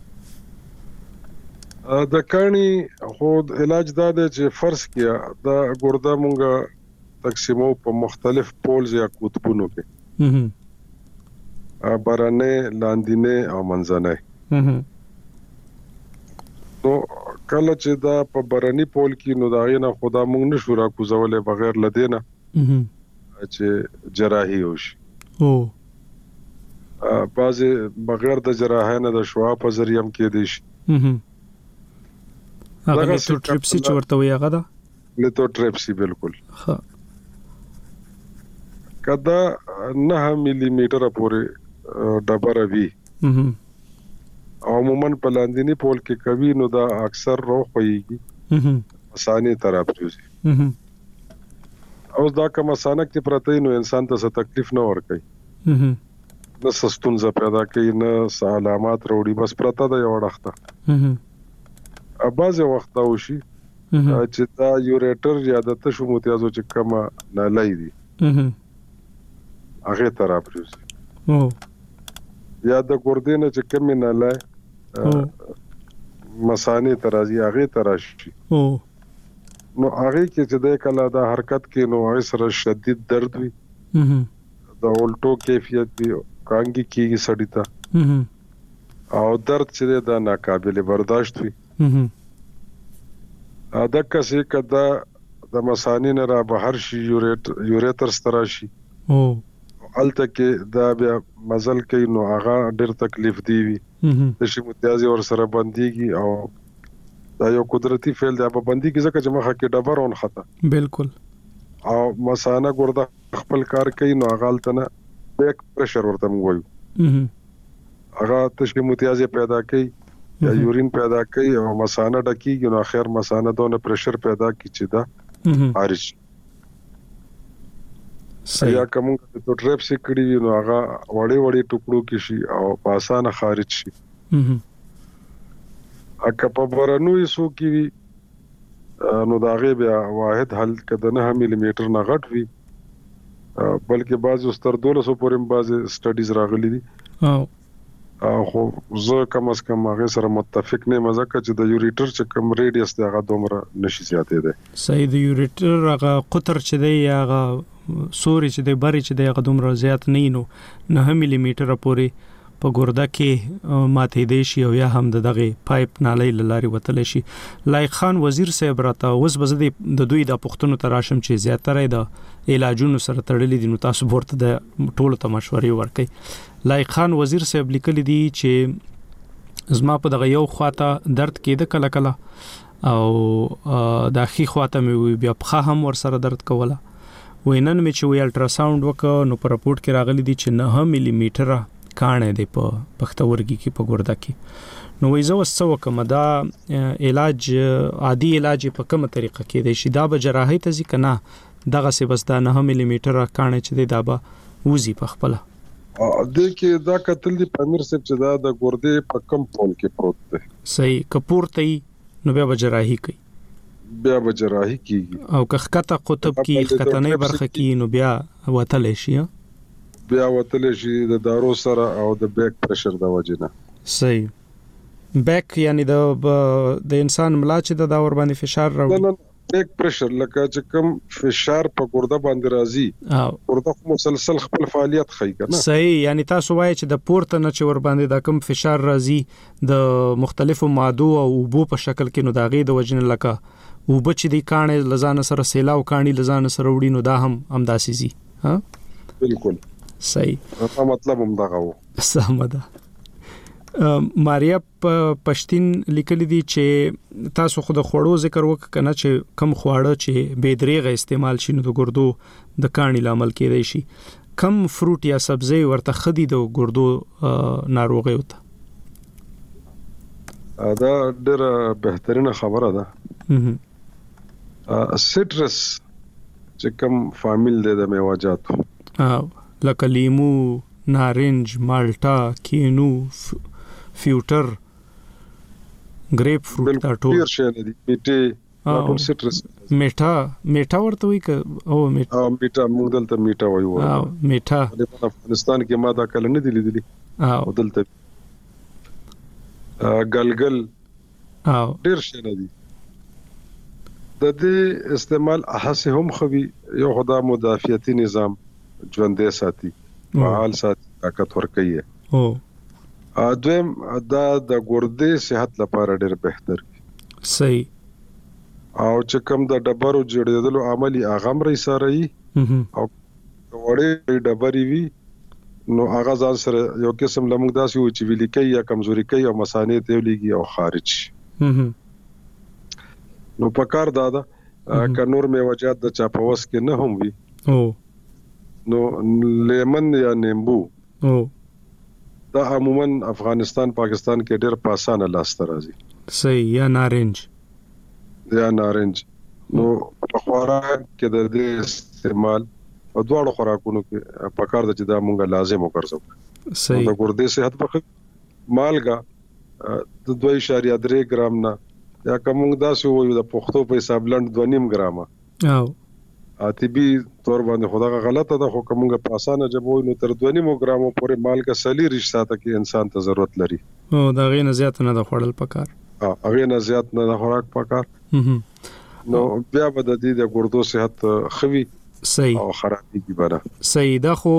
د کانی خو علاج دا دی چې فرض کیا دا ګرده مونږه تقسیمو په مختلف پولز یا قطبونو کې بارانه لاندینه او منځنه. نو کله چې دا په باراني پول کې نو دا غینه خدا مونږ نشو را کوزولې بغیر لدینه چې جراحي وشي. بعضی بغیر د جراحۍ نه د شعاع په ذریعہ هم کې دي شي. هغه لیتوټریپسي چې ورته وي هغه ده لیتوټریپسي بالکل. کدا 9 ملي میټر پورې ډبره وی عموما په لاندینی پول کې کوي نو دا اکثر روخويږي مسانه طرف جوړي او دا کوم مسانه کې پرته نو انسان ته څه تکلیف نه ور کوي نه سستونزه پیدا کوي نه علامات وروړي بس پرته دا یو وخت بعض وخت او شي چې دا یوریټر یا د تشو متیازو چې کما نه لای دي هغه طرف جوړي یا د ګردې نه چې کم نه لای مسانه ترازی هغه تراشي نو هغه کې چې د کله د حرکت کې نو هغه سره شدید درد وي د الټو کیفیت وي کانګي کیږي سړی ته او درد چې د ناقابل برداشت وي دا کسې کدا د مسانه نه را بهر شي یوریټر ستراشي الته کې دا بیا مزل کوي نو هغه ډېر تکلیف دی وي د شي متیازي ور سره بنديږي او دا یو قدرتي فعل دی په بنديږي ځکه چې مخه کې ډبرون خطا بالکل او مسانه ګرده خپل کار کوي نو هغه الته نه بیک پرشر ورته موږ هغه تشکي متیازي پیدا کوي یا یورین پیدا کوي او مسانه ډکیږي نو اخر مسانه دونه پرشر پیدا کوي چې دا خارج یا کوم ته ټریپ سکړي نو هغه وړي ټوکړو کې شي او په اسانه خارج شي اکه په برنوي سو کې وي نو دا غي بیا واحد حل کده 9 ملي میټر نه غټ وي بلکې بعض استر 200 پورې بعض سټډیز راغلي دي خو زه کم از کم هغه سره متفق نه مزه چې د یوریټر چې کم ریډیس دی هغه دومره نشي زیاتې ده صحیح د یوریټر هغه قطر چې دی هغه سوري چې دی بری چې دی هغه دومره زیات نه نو 9 ملي میټر پورې په ګرده کې ماته دی شي او یا هم دغه پایپ نالۍ لاري وتل شي لایق خان وزیر صاحب راته اوس بزد د دوی د پښتون تراشم چې زیاتره د علاجونو سره تړلې دي نو تاسو ورته د ټولو ته مشورې ورکړي لایق خان وزیر صاحب لیکلي دي چې زما په دغه یو خواته درد کېده کله کله او د اخی خواته مې بیا په هم ور سره درد کوله وینن مې چې وی الټراساوند وکړ نو په رپورت کې راغلي دي چې 9 ملي میټر کانه دی په پښتورګي کې په ګرده کې نو وایي زه وسو کوم دا علاج عادي علاج په کومه طریقه کې دی شي دا به جراحي ته ځي کنه دغه څه بس دا 9 ملي میټر کانه چې دی دا به وزي په خپل د کې دا قتل دی پامیر صاحب چې دا د ګردې په کم پول کې پروت دی صحیح کپورته نو بیا به جراحي کوي او که خطه قطب کې خطه نه برخه کې نو بیا وتل شي د دارو سره او د بیک پرشر د وجنه صحیح بیک یعنی د انسان ملا چې د ور باندې فشار راوړي بیک پرشر لکه چې کم فشار په ګرده باندې راځي ګرده مسلسل خپل فعالیت کوي کنه صحیح یعنی تاسو وایي چې د پورته نه چې ور باندې د کم فشار راځي د مختلفو مادو او بو په شکل کې نو داغي د وجنه لکه او بچ دي کانه لزان سره سیلاو کانی لزان سره وړي نو دا هم امداسي زی ها بالکل صحیح مطلب هم دغه و سمده ماریا پښتين لیکلي دي چې تاسو خود خوړو ذکر وکنه چې کم خواړه چې بے دریغه استعمال شي نو د ګردو د کانی لامل کېدای شي کم فروټ یا سبزی ورته خدي د ګردو ناروغي وته دا ډېر بهترینه خبره ده سټرس چې کم فامیل دی د میوه‌جاتو لکه لیمو نارنج مالټا کینو فیوټر گریپ فروټ دا ټول ډیر شي دي میټه سټرس میټه ورته وي که او میټه موږ دلته میټه وایو میټه په افغانستان کې ما دا کله نه دي لیدلي او دلته ګلګل ډیر شي دي د دې استعمال احسه هم خوي یو خدا مدافعتي نظام ژوندې ساتي فعال ساتي طاقت ورکوي دویم دا د ګردې صحت لپاره ډېر بهتر صحیح او چې کوم د ډبرو جوړېدلو عملی اغم رې سره او وړې ډبرې وي نو هغه ځان سره یو قسم لمغ داسي و چې ویل کوي یا کمزوري کوي او مسانې ته لګي او خارج نو په کار دا ک نور میوجات د چاپوس کې نه هم وي نو لیمن یا نیمبو او دا عموما افغانستان پاکستان کې ډېر په اسانه لاسته راځي صحیح یا نارنج یا نارنج نو په خوراک کې د دې استعمال او دواړو خوراکونو کې پکار د چې دا مونږه لازم وګرځو صحیح د ګردې صحت په مالګه د 2.3 ګرام نه یا کوم داسې وایو د پښتو په حساب لند 2.5 ګرامه او طبي تور باندې خدای غلطه ده خو کومه په اسانه جبوي نو تر 2.5 ګرامو پورې مالګه سلی رښتا ته کې انسان ته ضرورت لري او دا غي نه زیات نه د خوړل پکار هغه نه زیات نه د خوراک پکار نو بیا به د دې د ګردو صحت خوي صحیح او خرابېږي بره صحیح دا خو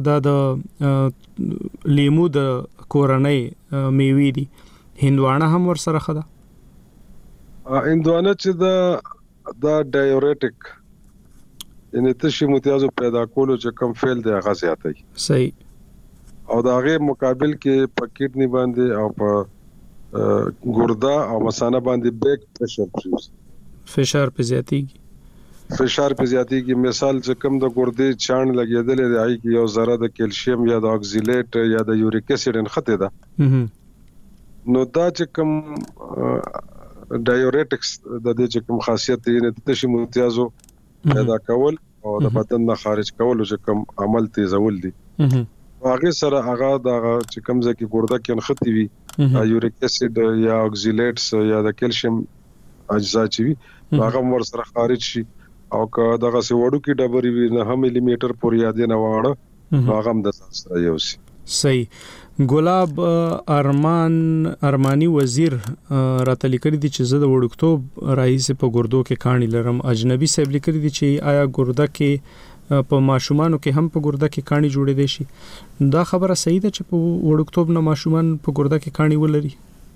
د لیمو د کورنۍ میوې دي هندوانه هم ور سره خده هندوانه چې دا ډایورټیک یعنی تشي متیازو پیدا کولو چې کم فعل دی هغه زیاتای صحیح او دا هغه مقابل کې په کډنی باندې او په ګردا او مثانه باندې بیک فشار په زیاتیږي مثال چې کم د ګردې چاڼ لګیدل دی آی کې یو ذره د کیلشیم یا د اکسیلیټ یا د یوریک اسید انخته ده نو دا چې کم ډایورټکس د دې چې کم خاصیت دی نه تشي متیازو پیدا کول او د بدن نه خارج کول چې کوم عمل تیزول دي هغه سره هغه د چې کوم ځکه ګرده کې انختی وي یوریک اسید یا اکسیلیټس یا د کیلشیم اجزا چې وي هغه ور سره خارج شي او که دغه سی وړو کې ډبري وي 9 ملي میټر پورې یاد نه واړه هغه هم د سره یو سي صحیح ګلاب ارمانی وزیر راته لیکلي دي چې زه د وړکتوب رئیس په ګردو کې کانی لرم اجنبي صاحب لیکلي دي چې آیا ګرده کې په ماشومانو کې هم په ګرده کې کانی جوړې دي شي دا خبره صحیح ده چې په وړکتوب نه ماشومان په ګرده کې کانی ولري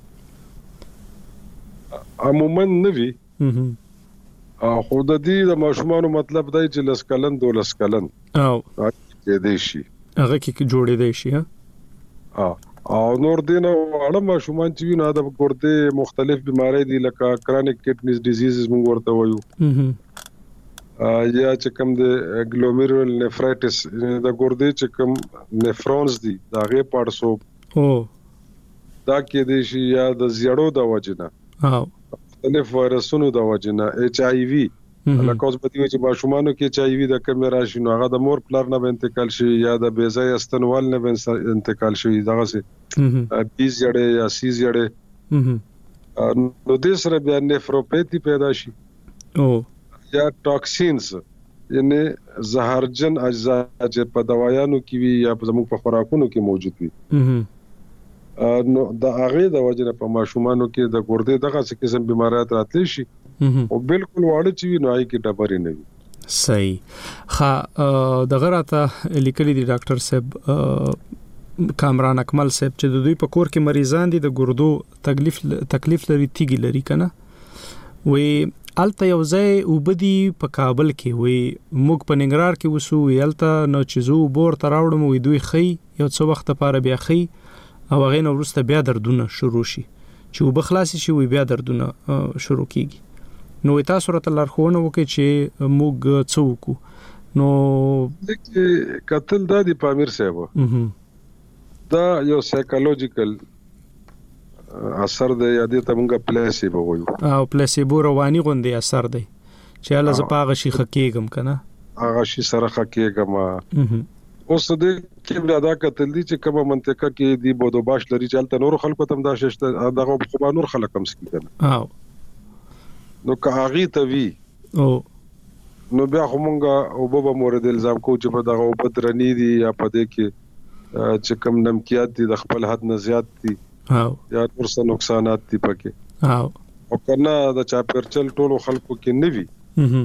عموما نوي خو د دې د ماشومانو مطلب دی چې لسکلن 12 کلن او کې دي شي هغه کې جوړې دي شي او نور دین او اړه ماشومان چې نه د ګردې مختلف بیماری دي لکه کرونیک کډنی ډیزیزز موږ ورته وایو یا چې کوم د ګلومیرول نیفرایټس د ګردې چې کوم نیفرونز دي دا غي پړسو دا کې دي شي یا د زیړو د وجنه مختلف وایرسونو د وجنه ایچ آی وی لکه اوس په دې چې ماشومانو کې ایچ آی وی د کیمرا شي نو هغه د مور پلار نه انتقال شي یا د بیزای استنوال نه انتقال شي دغه سي بي زړې یا سی زړې نو د سره بیا نیفروپاثي پیدا شي یا ټاکسینز یعنی زهرجن اجزا چې په دوايانو کې وي یا زموږ په خوراکونو کې موجود وي نو د هغه د وجه په ماشومانو کې د ګردې دغه څه قسم بیماریات راتلی شي او بالکل واړه چې نو آی کې ډبرې نه وي صحیح دغه راته لیکلي دي ډاکټر صاحب کامران اکمل صاحب چې د دوی په کور کې مریضان دي د ګردو تکلیف لري تیګي لري کنه وی الته یو ځای وبدي په کابل کې وی موږ په ننګرهار کې وسو یلته نو چې زو بور تراوړم وی دوی خي یو څو وخت لپاره بیا خي او هغه نو ورسته بیا دردونه شروع شي چې وبخلاصي شي وی بیا دردونه شروع کیږي نو تاسو راته لارښوونه وکړي چې موږ څه وکړو نو د قتل د پامیر صاحب دا یو سایکولوژیکل اثر دی یا دې ته موږ پلیسیبو وایو او پلیسیبو رواني غوندي اثر دی چې الله ز پاغه شي خکېګم کنه هغه شي سره خکېګم اوس دې کې بیا دا قتل دي چې کومه منطقه کې دی بودو باش لري چې الته نور خلکو تم دا شته دغه خو نور خلک هم سکی کنه نو کاغي ته وی او نو بیا همغه او بابا مورد الزام کو چې په دغه په درنی دي یا په دې کې چې کم نمکیات دي د خپل حد نه زیات دي یا ورسره نقصانات دي پکې او کنه د چاپرچل ټولو خلکو کې نوي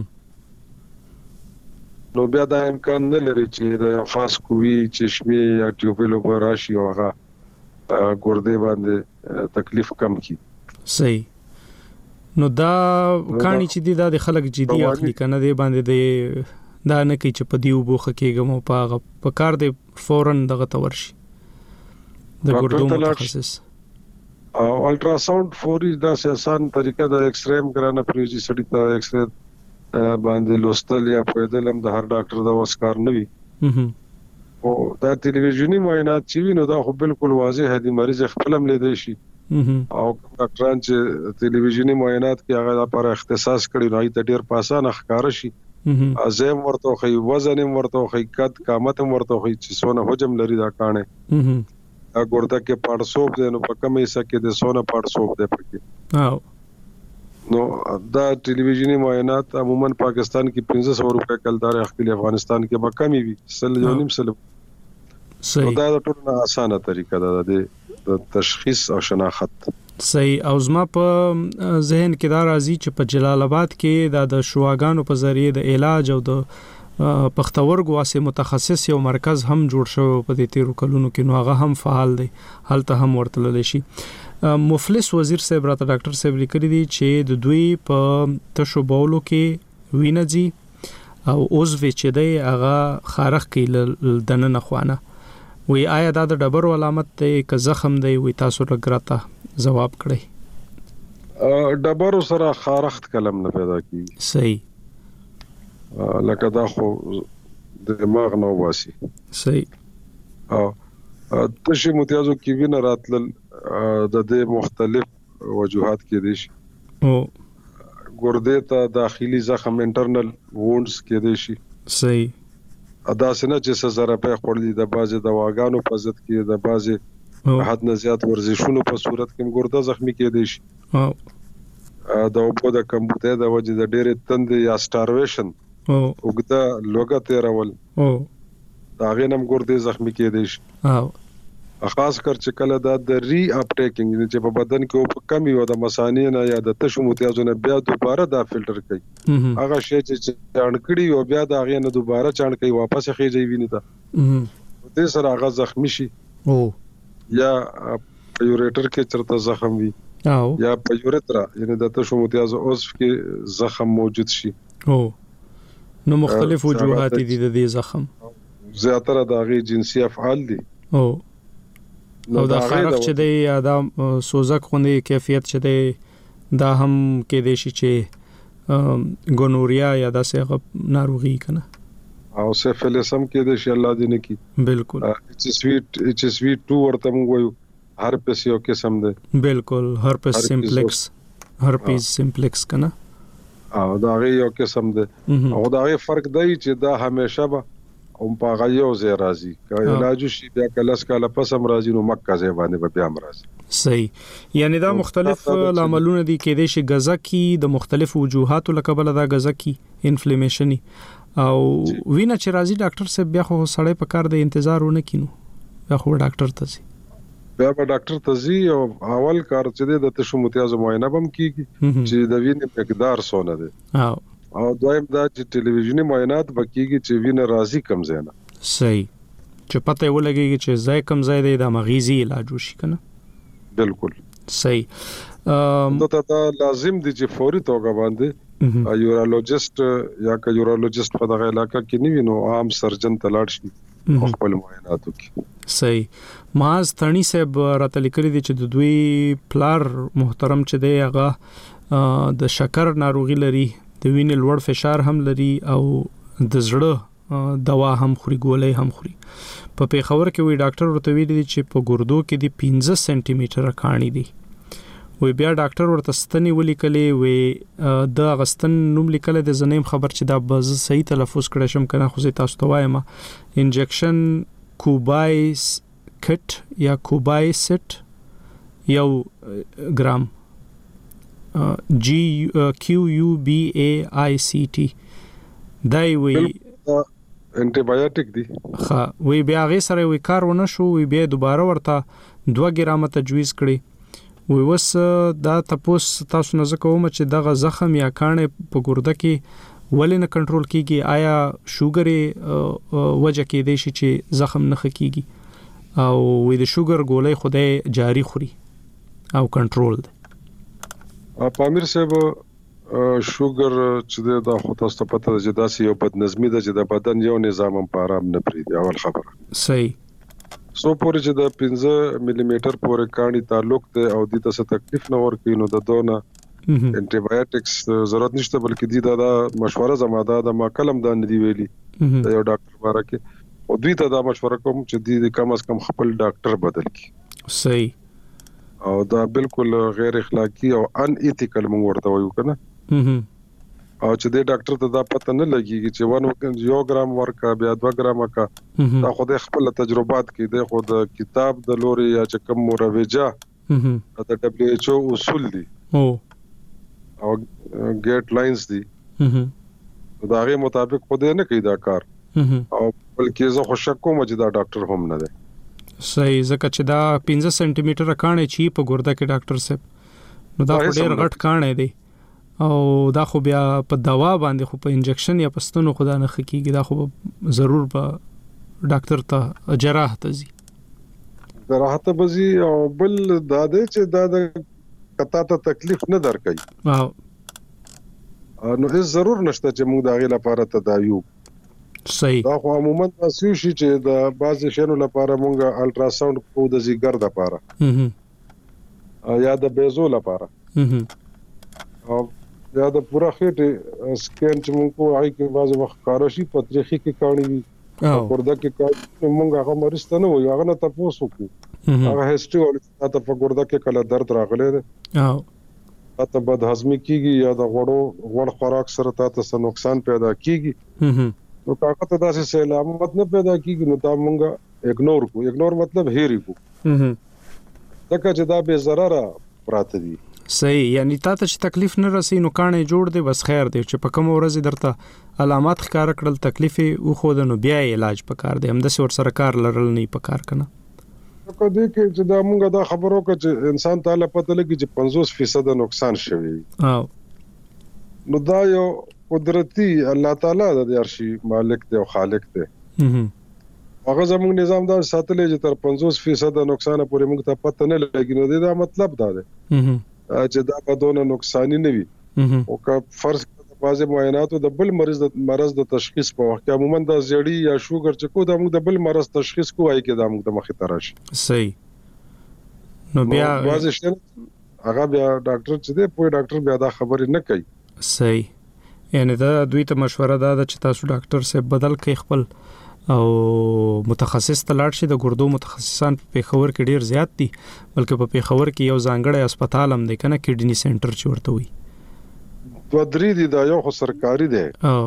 نو بیا دا امکان نه لري چې د فاسکوي چشمه یا ټیوبلو براشي او هغه ګردې باندې تکلیف کم کی صحیح نو دا کانی چې د خلک جدي اخلي کنه دی باندې دی دا نه کی چې په دیو بوخه کېګم او په کار دی فورن دغه تورشي د ګردو متخصص او الټرا ساوند فوري دا آسان طریقه د ایکس رے کرانه پریږي سړی ته ایکس رے باندې لوستل یا پېدل هم د هر ډاکټر د وسکار نه وي او دا ټلویزیونی معاینات چې وینو دا خو بالکل واضح دی مریض خپل هم لیدای شي او ډاکټران چې ټلویزیونی معاینات کې هغه لپاره اختصاص کړي نو ته ډیر په اسانه ښکار شي ازم ورته خو وزن ورته خو قد قامت ورته خو چې سونه حجم لري دا کانه ګورده کې پړسوب دی نو په کومه حصہ کې د سونه پړسوب دی پکې نو دا ټلویزیونی معاینات عموما پاکستان کې 1500 روپے کلدار اخلي افغانستان کې به کمی وي سل دا ټول اسانه طریقه ده د تشخیص او شناخت صحیح او زما په ذهن کې دا راځي چې په جلال آباد کې د شواګانو په ذریعہ د علاج او د پختورګو واسه متخصص یو مرکز هم جوړ شو په دې تیرو کلونو کې نو هغه هم فعال دی هلته هم ورتلل شي مفلس وزیر صاحب راته ډاکټر صاحب لیکلي دي چې د دوی په تشو بولو کې وینځي او اوس چې دی هغه خارخ کې دنه خوانه وی آیا دا د ډبرو علامت دی که زخم دی وی تاسو لګراته جواب کړئ ډبرو سره خارخت کلم نه پیدا کیږي صحیح لکه دا خو دماغ نو واسي صحیح او تشي متیازو کې وینه راتل د دې مختلف وجوهات کې دي شي او ګردې ته داخلي زخم انټرنل وونډز کې دي شي صحیح ادا سينه چې سره په خپلې د بازي دواګانو په ضد کې د بازي حد نه زیات ورزشونو په صورت کې ګرده زخمی کې دي شي او د اوبو د کمبوته د وجې د ډېرې تند یا سټارویشن او وګدا لوګه تیرول او دا غینم ګرده زخمی کې دي شي او خاص کر چې کله د ری اپټیکینګ چې په بدن کې او په کمی او د مثانې نه یا د تشو متیازونه بیا دوباره دا فلټر کوي هغه شی چې چانکړي او بیا دا غي نه دوباره چانکړي واپس خېږي ویني تا دې سره هغه زخمی شي او یا یوریټر کې چرته زخم وي او یا په یوریترا یعنی د تشو متیازو عضو کې زخم موجود شي او نو مختلف وجوهات دي د دې زخم زیاتره د غي جنسي افعال دي او او دا خارق چې دی یا دا سوزک خوندې کیفیت چې دی دا هم کې دی چې ګونوریا یا دا څنګه ناروغي کنه او سفلیس هم کې دی چې الله دې نه کی بالکل اچ اس وی 2 ورته موږ وایو هرپس یو قسم دی بالکل هرپس سمپلیکس کنه او دا غي یو قسم دی او دا غي فرق دی چې دا همیشه به او په غيو زی راضي که علاج شي بیا کلس کاله پسم راضي نو مکه زی باندې بیا مرضی صحیح یعنی دا مختلف عاملونه دي کې د شي غزا کی د مختلف وجوهاتو لکبل دا غزا کی انفلیمیشن او وینا چې راضي ډاکټر صاحب بیا خو سړی په کار د انتظار ونه کینو بیا خو ډاکټر ته زی بیا به ډاکټر ته زی او اول کار چې د تشو متیازو معاینه بم کیږي چې د وینې مقدار سونه دی او دویم دا چې ټلویزیونی معاینات بکیږي چې وینه راضي کم زینا صحیح چې پته ولګي چې ځای کم ځای دی د مغیزي علاج وشي کنه بالکل صحیح دا لازم دي چې فوري توګه باندې یورولوژیست یا که یورولوژیست په دغه علاقه کې نیوي نو عام سرجن تلاړ شي خپل معاینات وکړي صحیح ماز تھنی صاحب راته لیکلي دي چې د دوی پلار محترم چې دی هغه د شکر ناروغي لري د وینې لوړ فشار هم لري او د زړه دوا هم خوري ګولې هم خوري په پیښور کې وی ډاکټر ورته ویلي چې په ګردو کې دی 15 سانتي میټر کانی دي وی بیا ډاکټر ورته ستنی ولیکلې وی د غستن نوم لیکل د زنیم خبر چې دا باز صحیح تلفظ کړم شم کنه خو زه تاسو ته وایم انجکشن کوبایس کټ یا کوبایسټ یو ګرام GQUBAICT دای وی انټي بایوټیک دی ها وی بیا غي سره وی کار ونه شو وی بیا دوباره ورته 2 ګرام تجویز کړي وی وس دا تاسو تاسو نه زکوم چې دغه زخم یا کانه په ګرده کې ولې نه کنټرول کیږي آیا شوګر وجه کې دی چې زخم نه خکېږي او وی د شوګر ګولې خدای جاری خوري او کنټرول دی پامیر صاحب شوګر چې دا خو تاسو ته پته ده چې دا یو بدنظمي ده چې د بدن یو نظام هم په آرام نه پریږدي اول خبره صحیح سو پورې چې د 15 ملي میټر پورې کانی تعلق ته او د تاسو تکلیف نه ورکې نو د دونه انټي بایوټکس ضرورت نشته بلکې دا مشوره زماده د ما کلم د ندی ویلي د یو ډاکټر باره کې او دوی ته دا مشوره کوم چې د کم از کم خپل ډاکټر بدل کړي. صحیح. او دا بالکل غیر اخلاقی او ان ایتیکل موږ ورته وایو کنه. او چې د ډاکټر ته دا پته نه لګيږي چې 1 ګرام ورکا بیا 2 ګرام کا دا خو د خپل تجربات کې د خو د کتاب د لوري یا چې کوم مروجه د WHO اصول دي او ګایډ لاینز دي دا غي مطابق خو دې نه کوي دا کار او بلکې زه خوشک کوم چې دا ډاکټر هم نه دی. صحیح. ځکه چې دا 15 سنټي میټر کانه چی په ګرده کې ډاکټر صاحب نو دا ډېر غټ کانه دی او دا خو بیا په دوا باندې خو په انجکشن یا پستونو خدا نه خکېږي. دا خو ضرور په ډاکټر ته جراح ته زی راحت بزي او بل دا دې چې دا د کتا ته تکلیف نه درکې نو هیڅ ضرور نشته چې موږ دا غي لپاره تداوی. صحیح. دا خو عموما تاسو شي چې د بعض شینو لپاره موږ الټراساوند کو د زیګر لپاره یا د بیزو لپاره او یا د پورا خېټه سکین چې موږ کو هغه کې بعض وخت کاروشي پتريخي کې کاڼي وي ګرده کې کاڼي موږ هغه مریض ته نه وایو هغه نه تاسو کو هغه هیستوري ولې تاسو په ګرده کې کله درد راغلی دی او تاسو بد هضمي کیږي یا د غوړ خوراک سره تاسو نقصان پیدا کیږي نو هغه ته داسې سلامت نه پیدا کیږي نو دا موږ اګنور مطلب هېری کو ځکه چې دا به ضرر پراته دي. صحیح. یعنی تاسو چې تکلیف نه رسي نو کانه جوړ دی بس خیر دی چې په کوم ورځ درته علامات ښکار کړل تکلیف او خود نو بیا علاج پکار دی هم د څور سره کار لرل نه پکار کنه. کو دې کې چې دا موږ دا خبرو کې چې انسان تعالی پته لګي چې 50% نقصان شوی نو دا یو قدرتي الله تعالی د عرشي مالک دی او خالق دی. هغه زموږ نظام دا ساتلې چې تر 50% نقصان پورې موږ ته پته نه لګي نو دا مطلب دا دی چې دا په دونه نقصانی نه وي او که فرض کړه بعضی معایناتو د بل مرض د تشخیص په وخت کې عموما د زیړی یا شوګر چې کو د موږ د بل مرض تشخیص کوی کې د موږ د مخې تراشي. صحیح. نو بیا بعضی شته هغه بیا ډاکټر چې دی په ډاکټر بیا دا خبرې نه کوي. صحیح. یعنی دا دوی ته مشوره ده چې تاسو ډاکټر سره بدل کړئ خپل او متخصص ته لاړ شي. د ګردو متخصصان په پیښور کې ډیر زیات دي بلکې په پیښور کې یو ځانګړی هسپتال هم دی کنه کډنی سنټر چې ورته وي 2-3 دي دا یو خو سرکاري دی او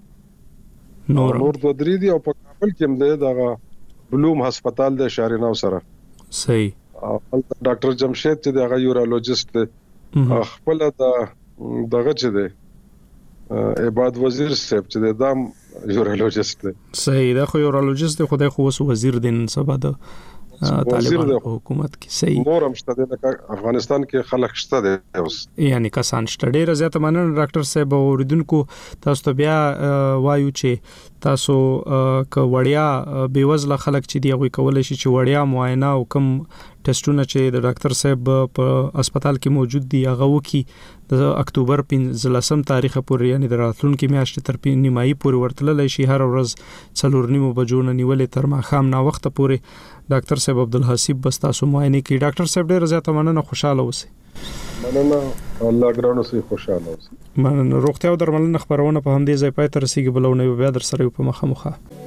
نور 2-3 دي او په کابل کې هم دی دا بلوم هسپتال د شاریناو سره. صحیح. او ډاکټر جمشید چې دا یورولوژیست دی خپل دغه چې دی عباد وزیر صاحب چې دام یورولوژیست دی. صحیح. دا خو یورولوژیست دی خدای خو وسو وزیر دین سبا د طالبان حکومت کې. صحیح. نور هم شته د افغانستان کې خلک شته دي اوس یعنی کسان شته ډیر زیات مننه ډاکټر صاحب اوریدونکو تاسو ته بیا وایو چې تاسو ک وړیا بیوزله خلک چې دی غوي کول شي چې وړیا معاینه او کم ټیسټونه چې د ډاکټر صاحب په هسپتال کې موجود دي هغه وکي د اکتوبر 15 تاریخ پورې یعنی د راتلونکي میاشتې تر نیمایي پورې ورتللی شي هر ورځ 4:30 بجو نه نیولې تر ماښام نا وخت پورې ډاکټر صاحب عبدالحسیب بس تاسو معاینه کوي. ډاکټر صاحب ډیر زیات مننه خوشاله اوسئ. مننه الله ګرانو سي خوشاله اوسئ. مننه. روغتیا او درملنه خبرونه په همدې ځای پای ته رسیدي بلونه بیا در سره په مخه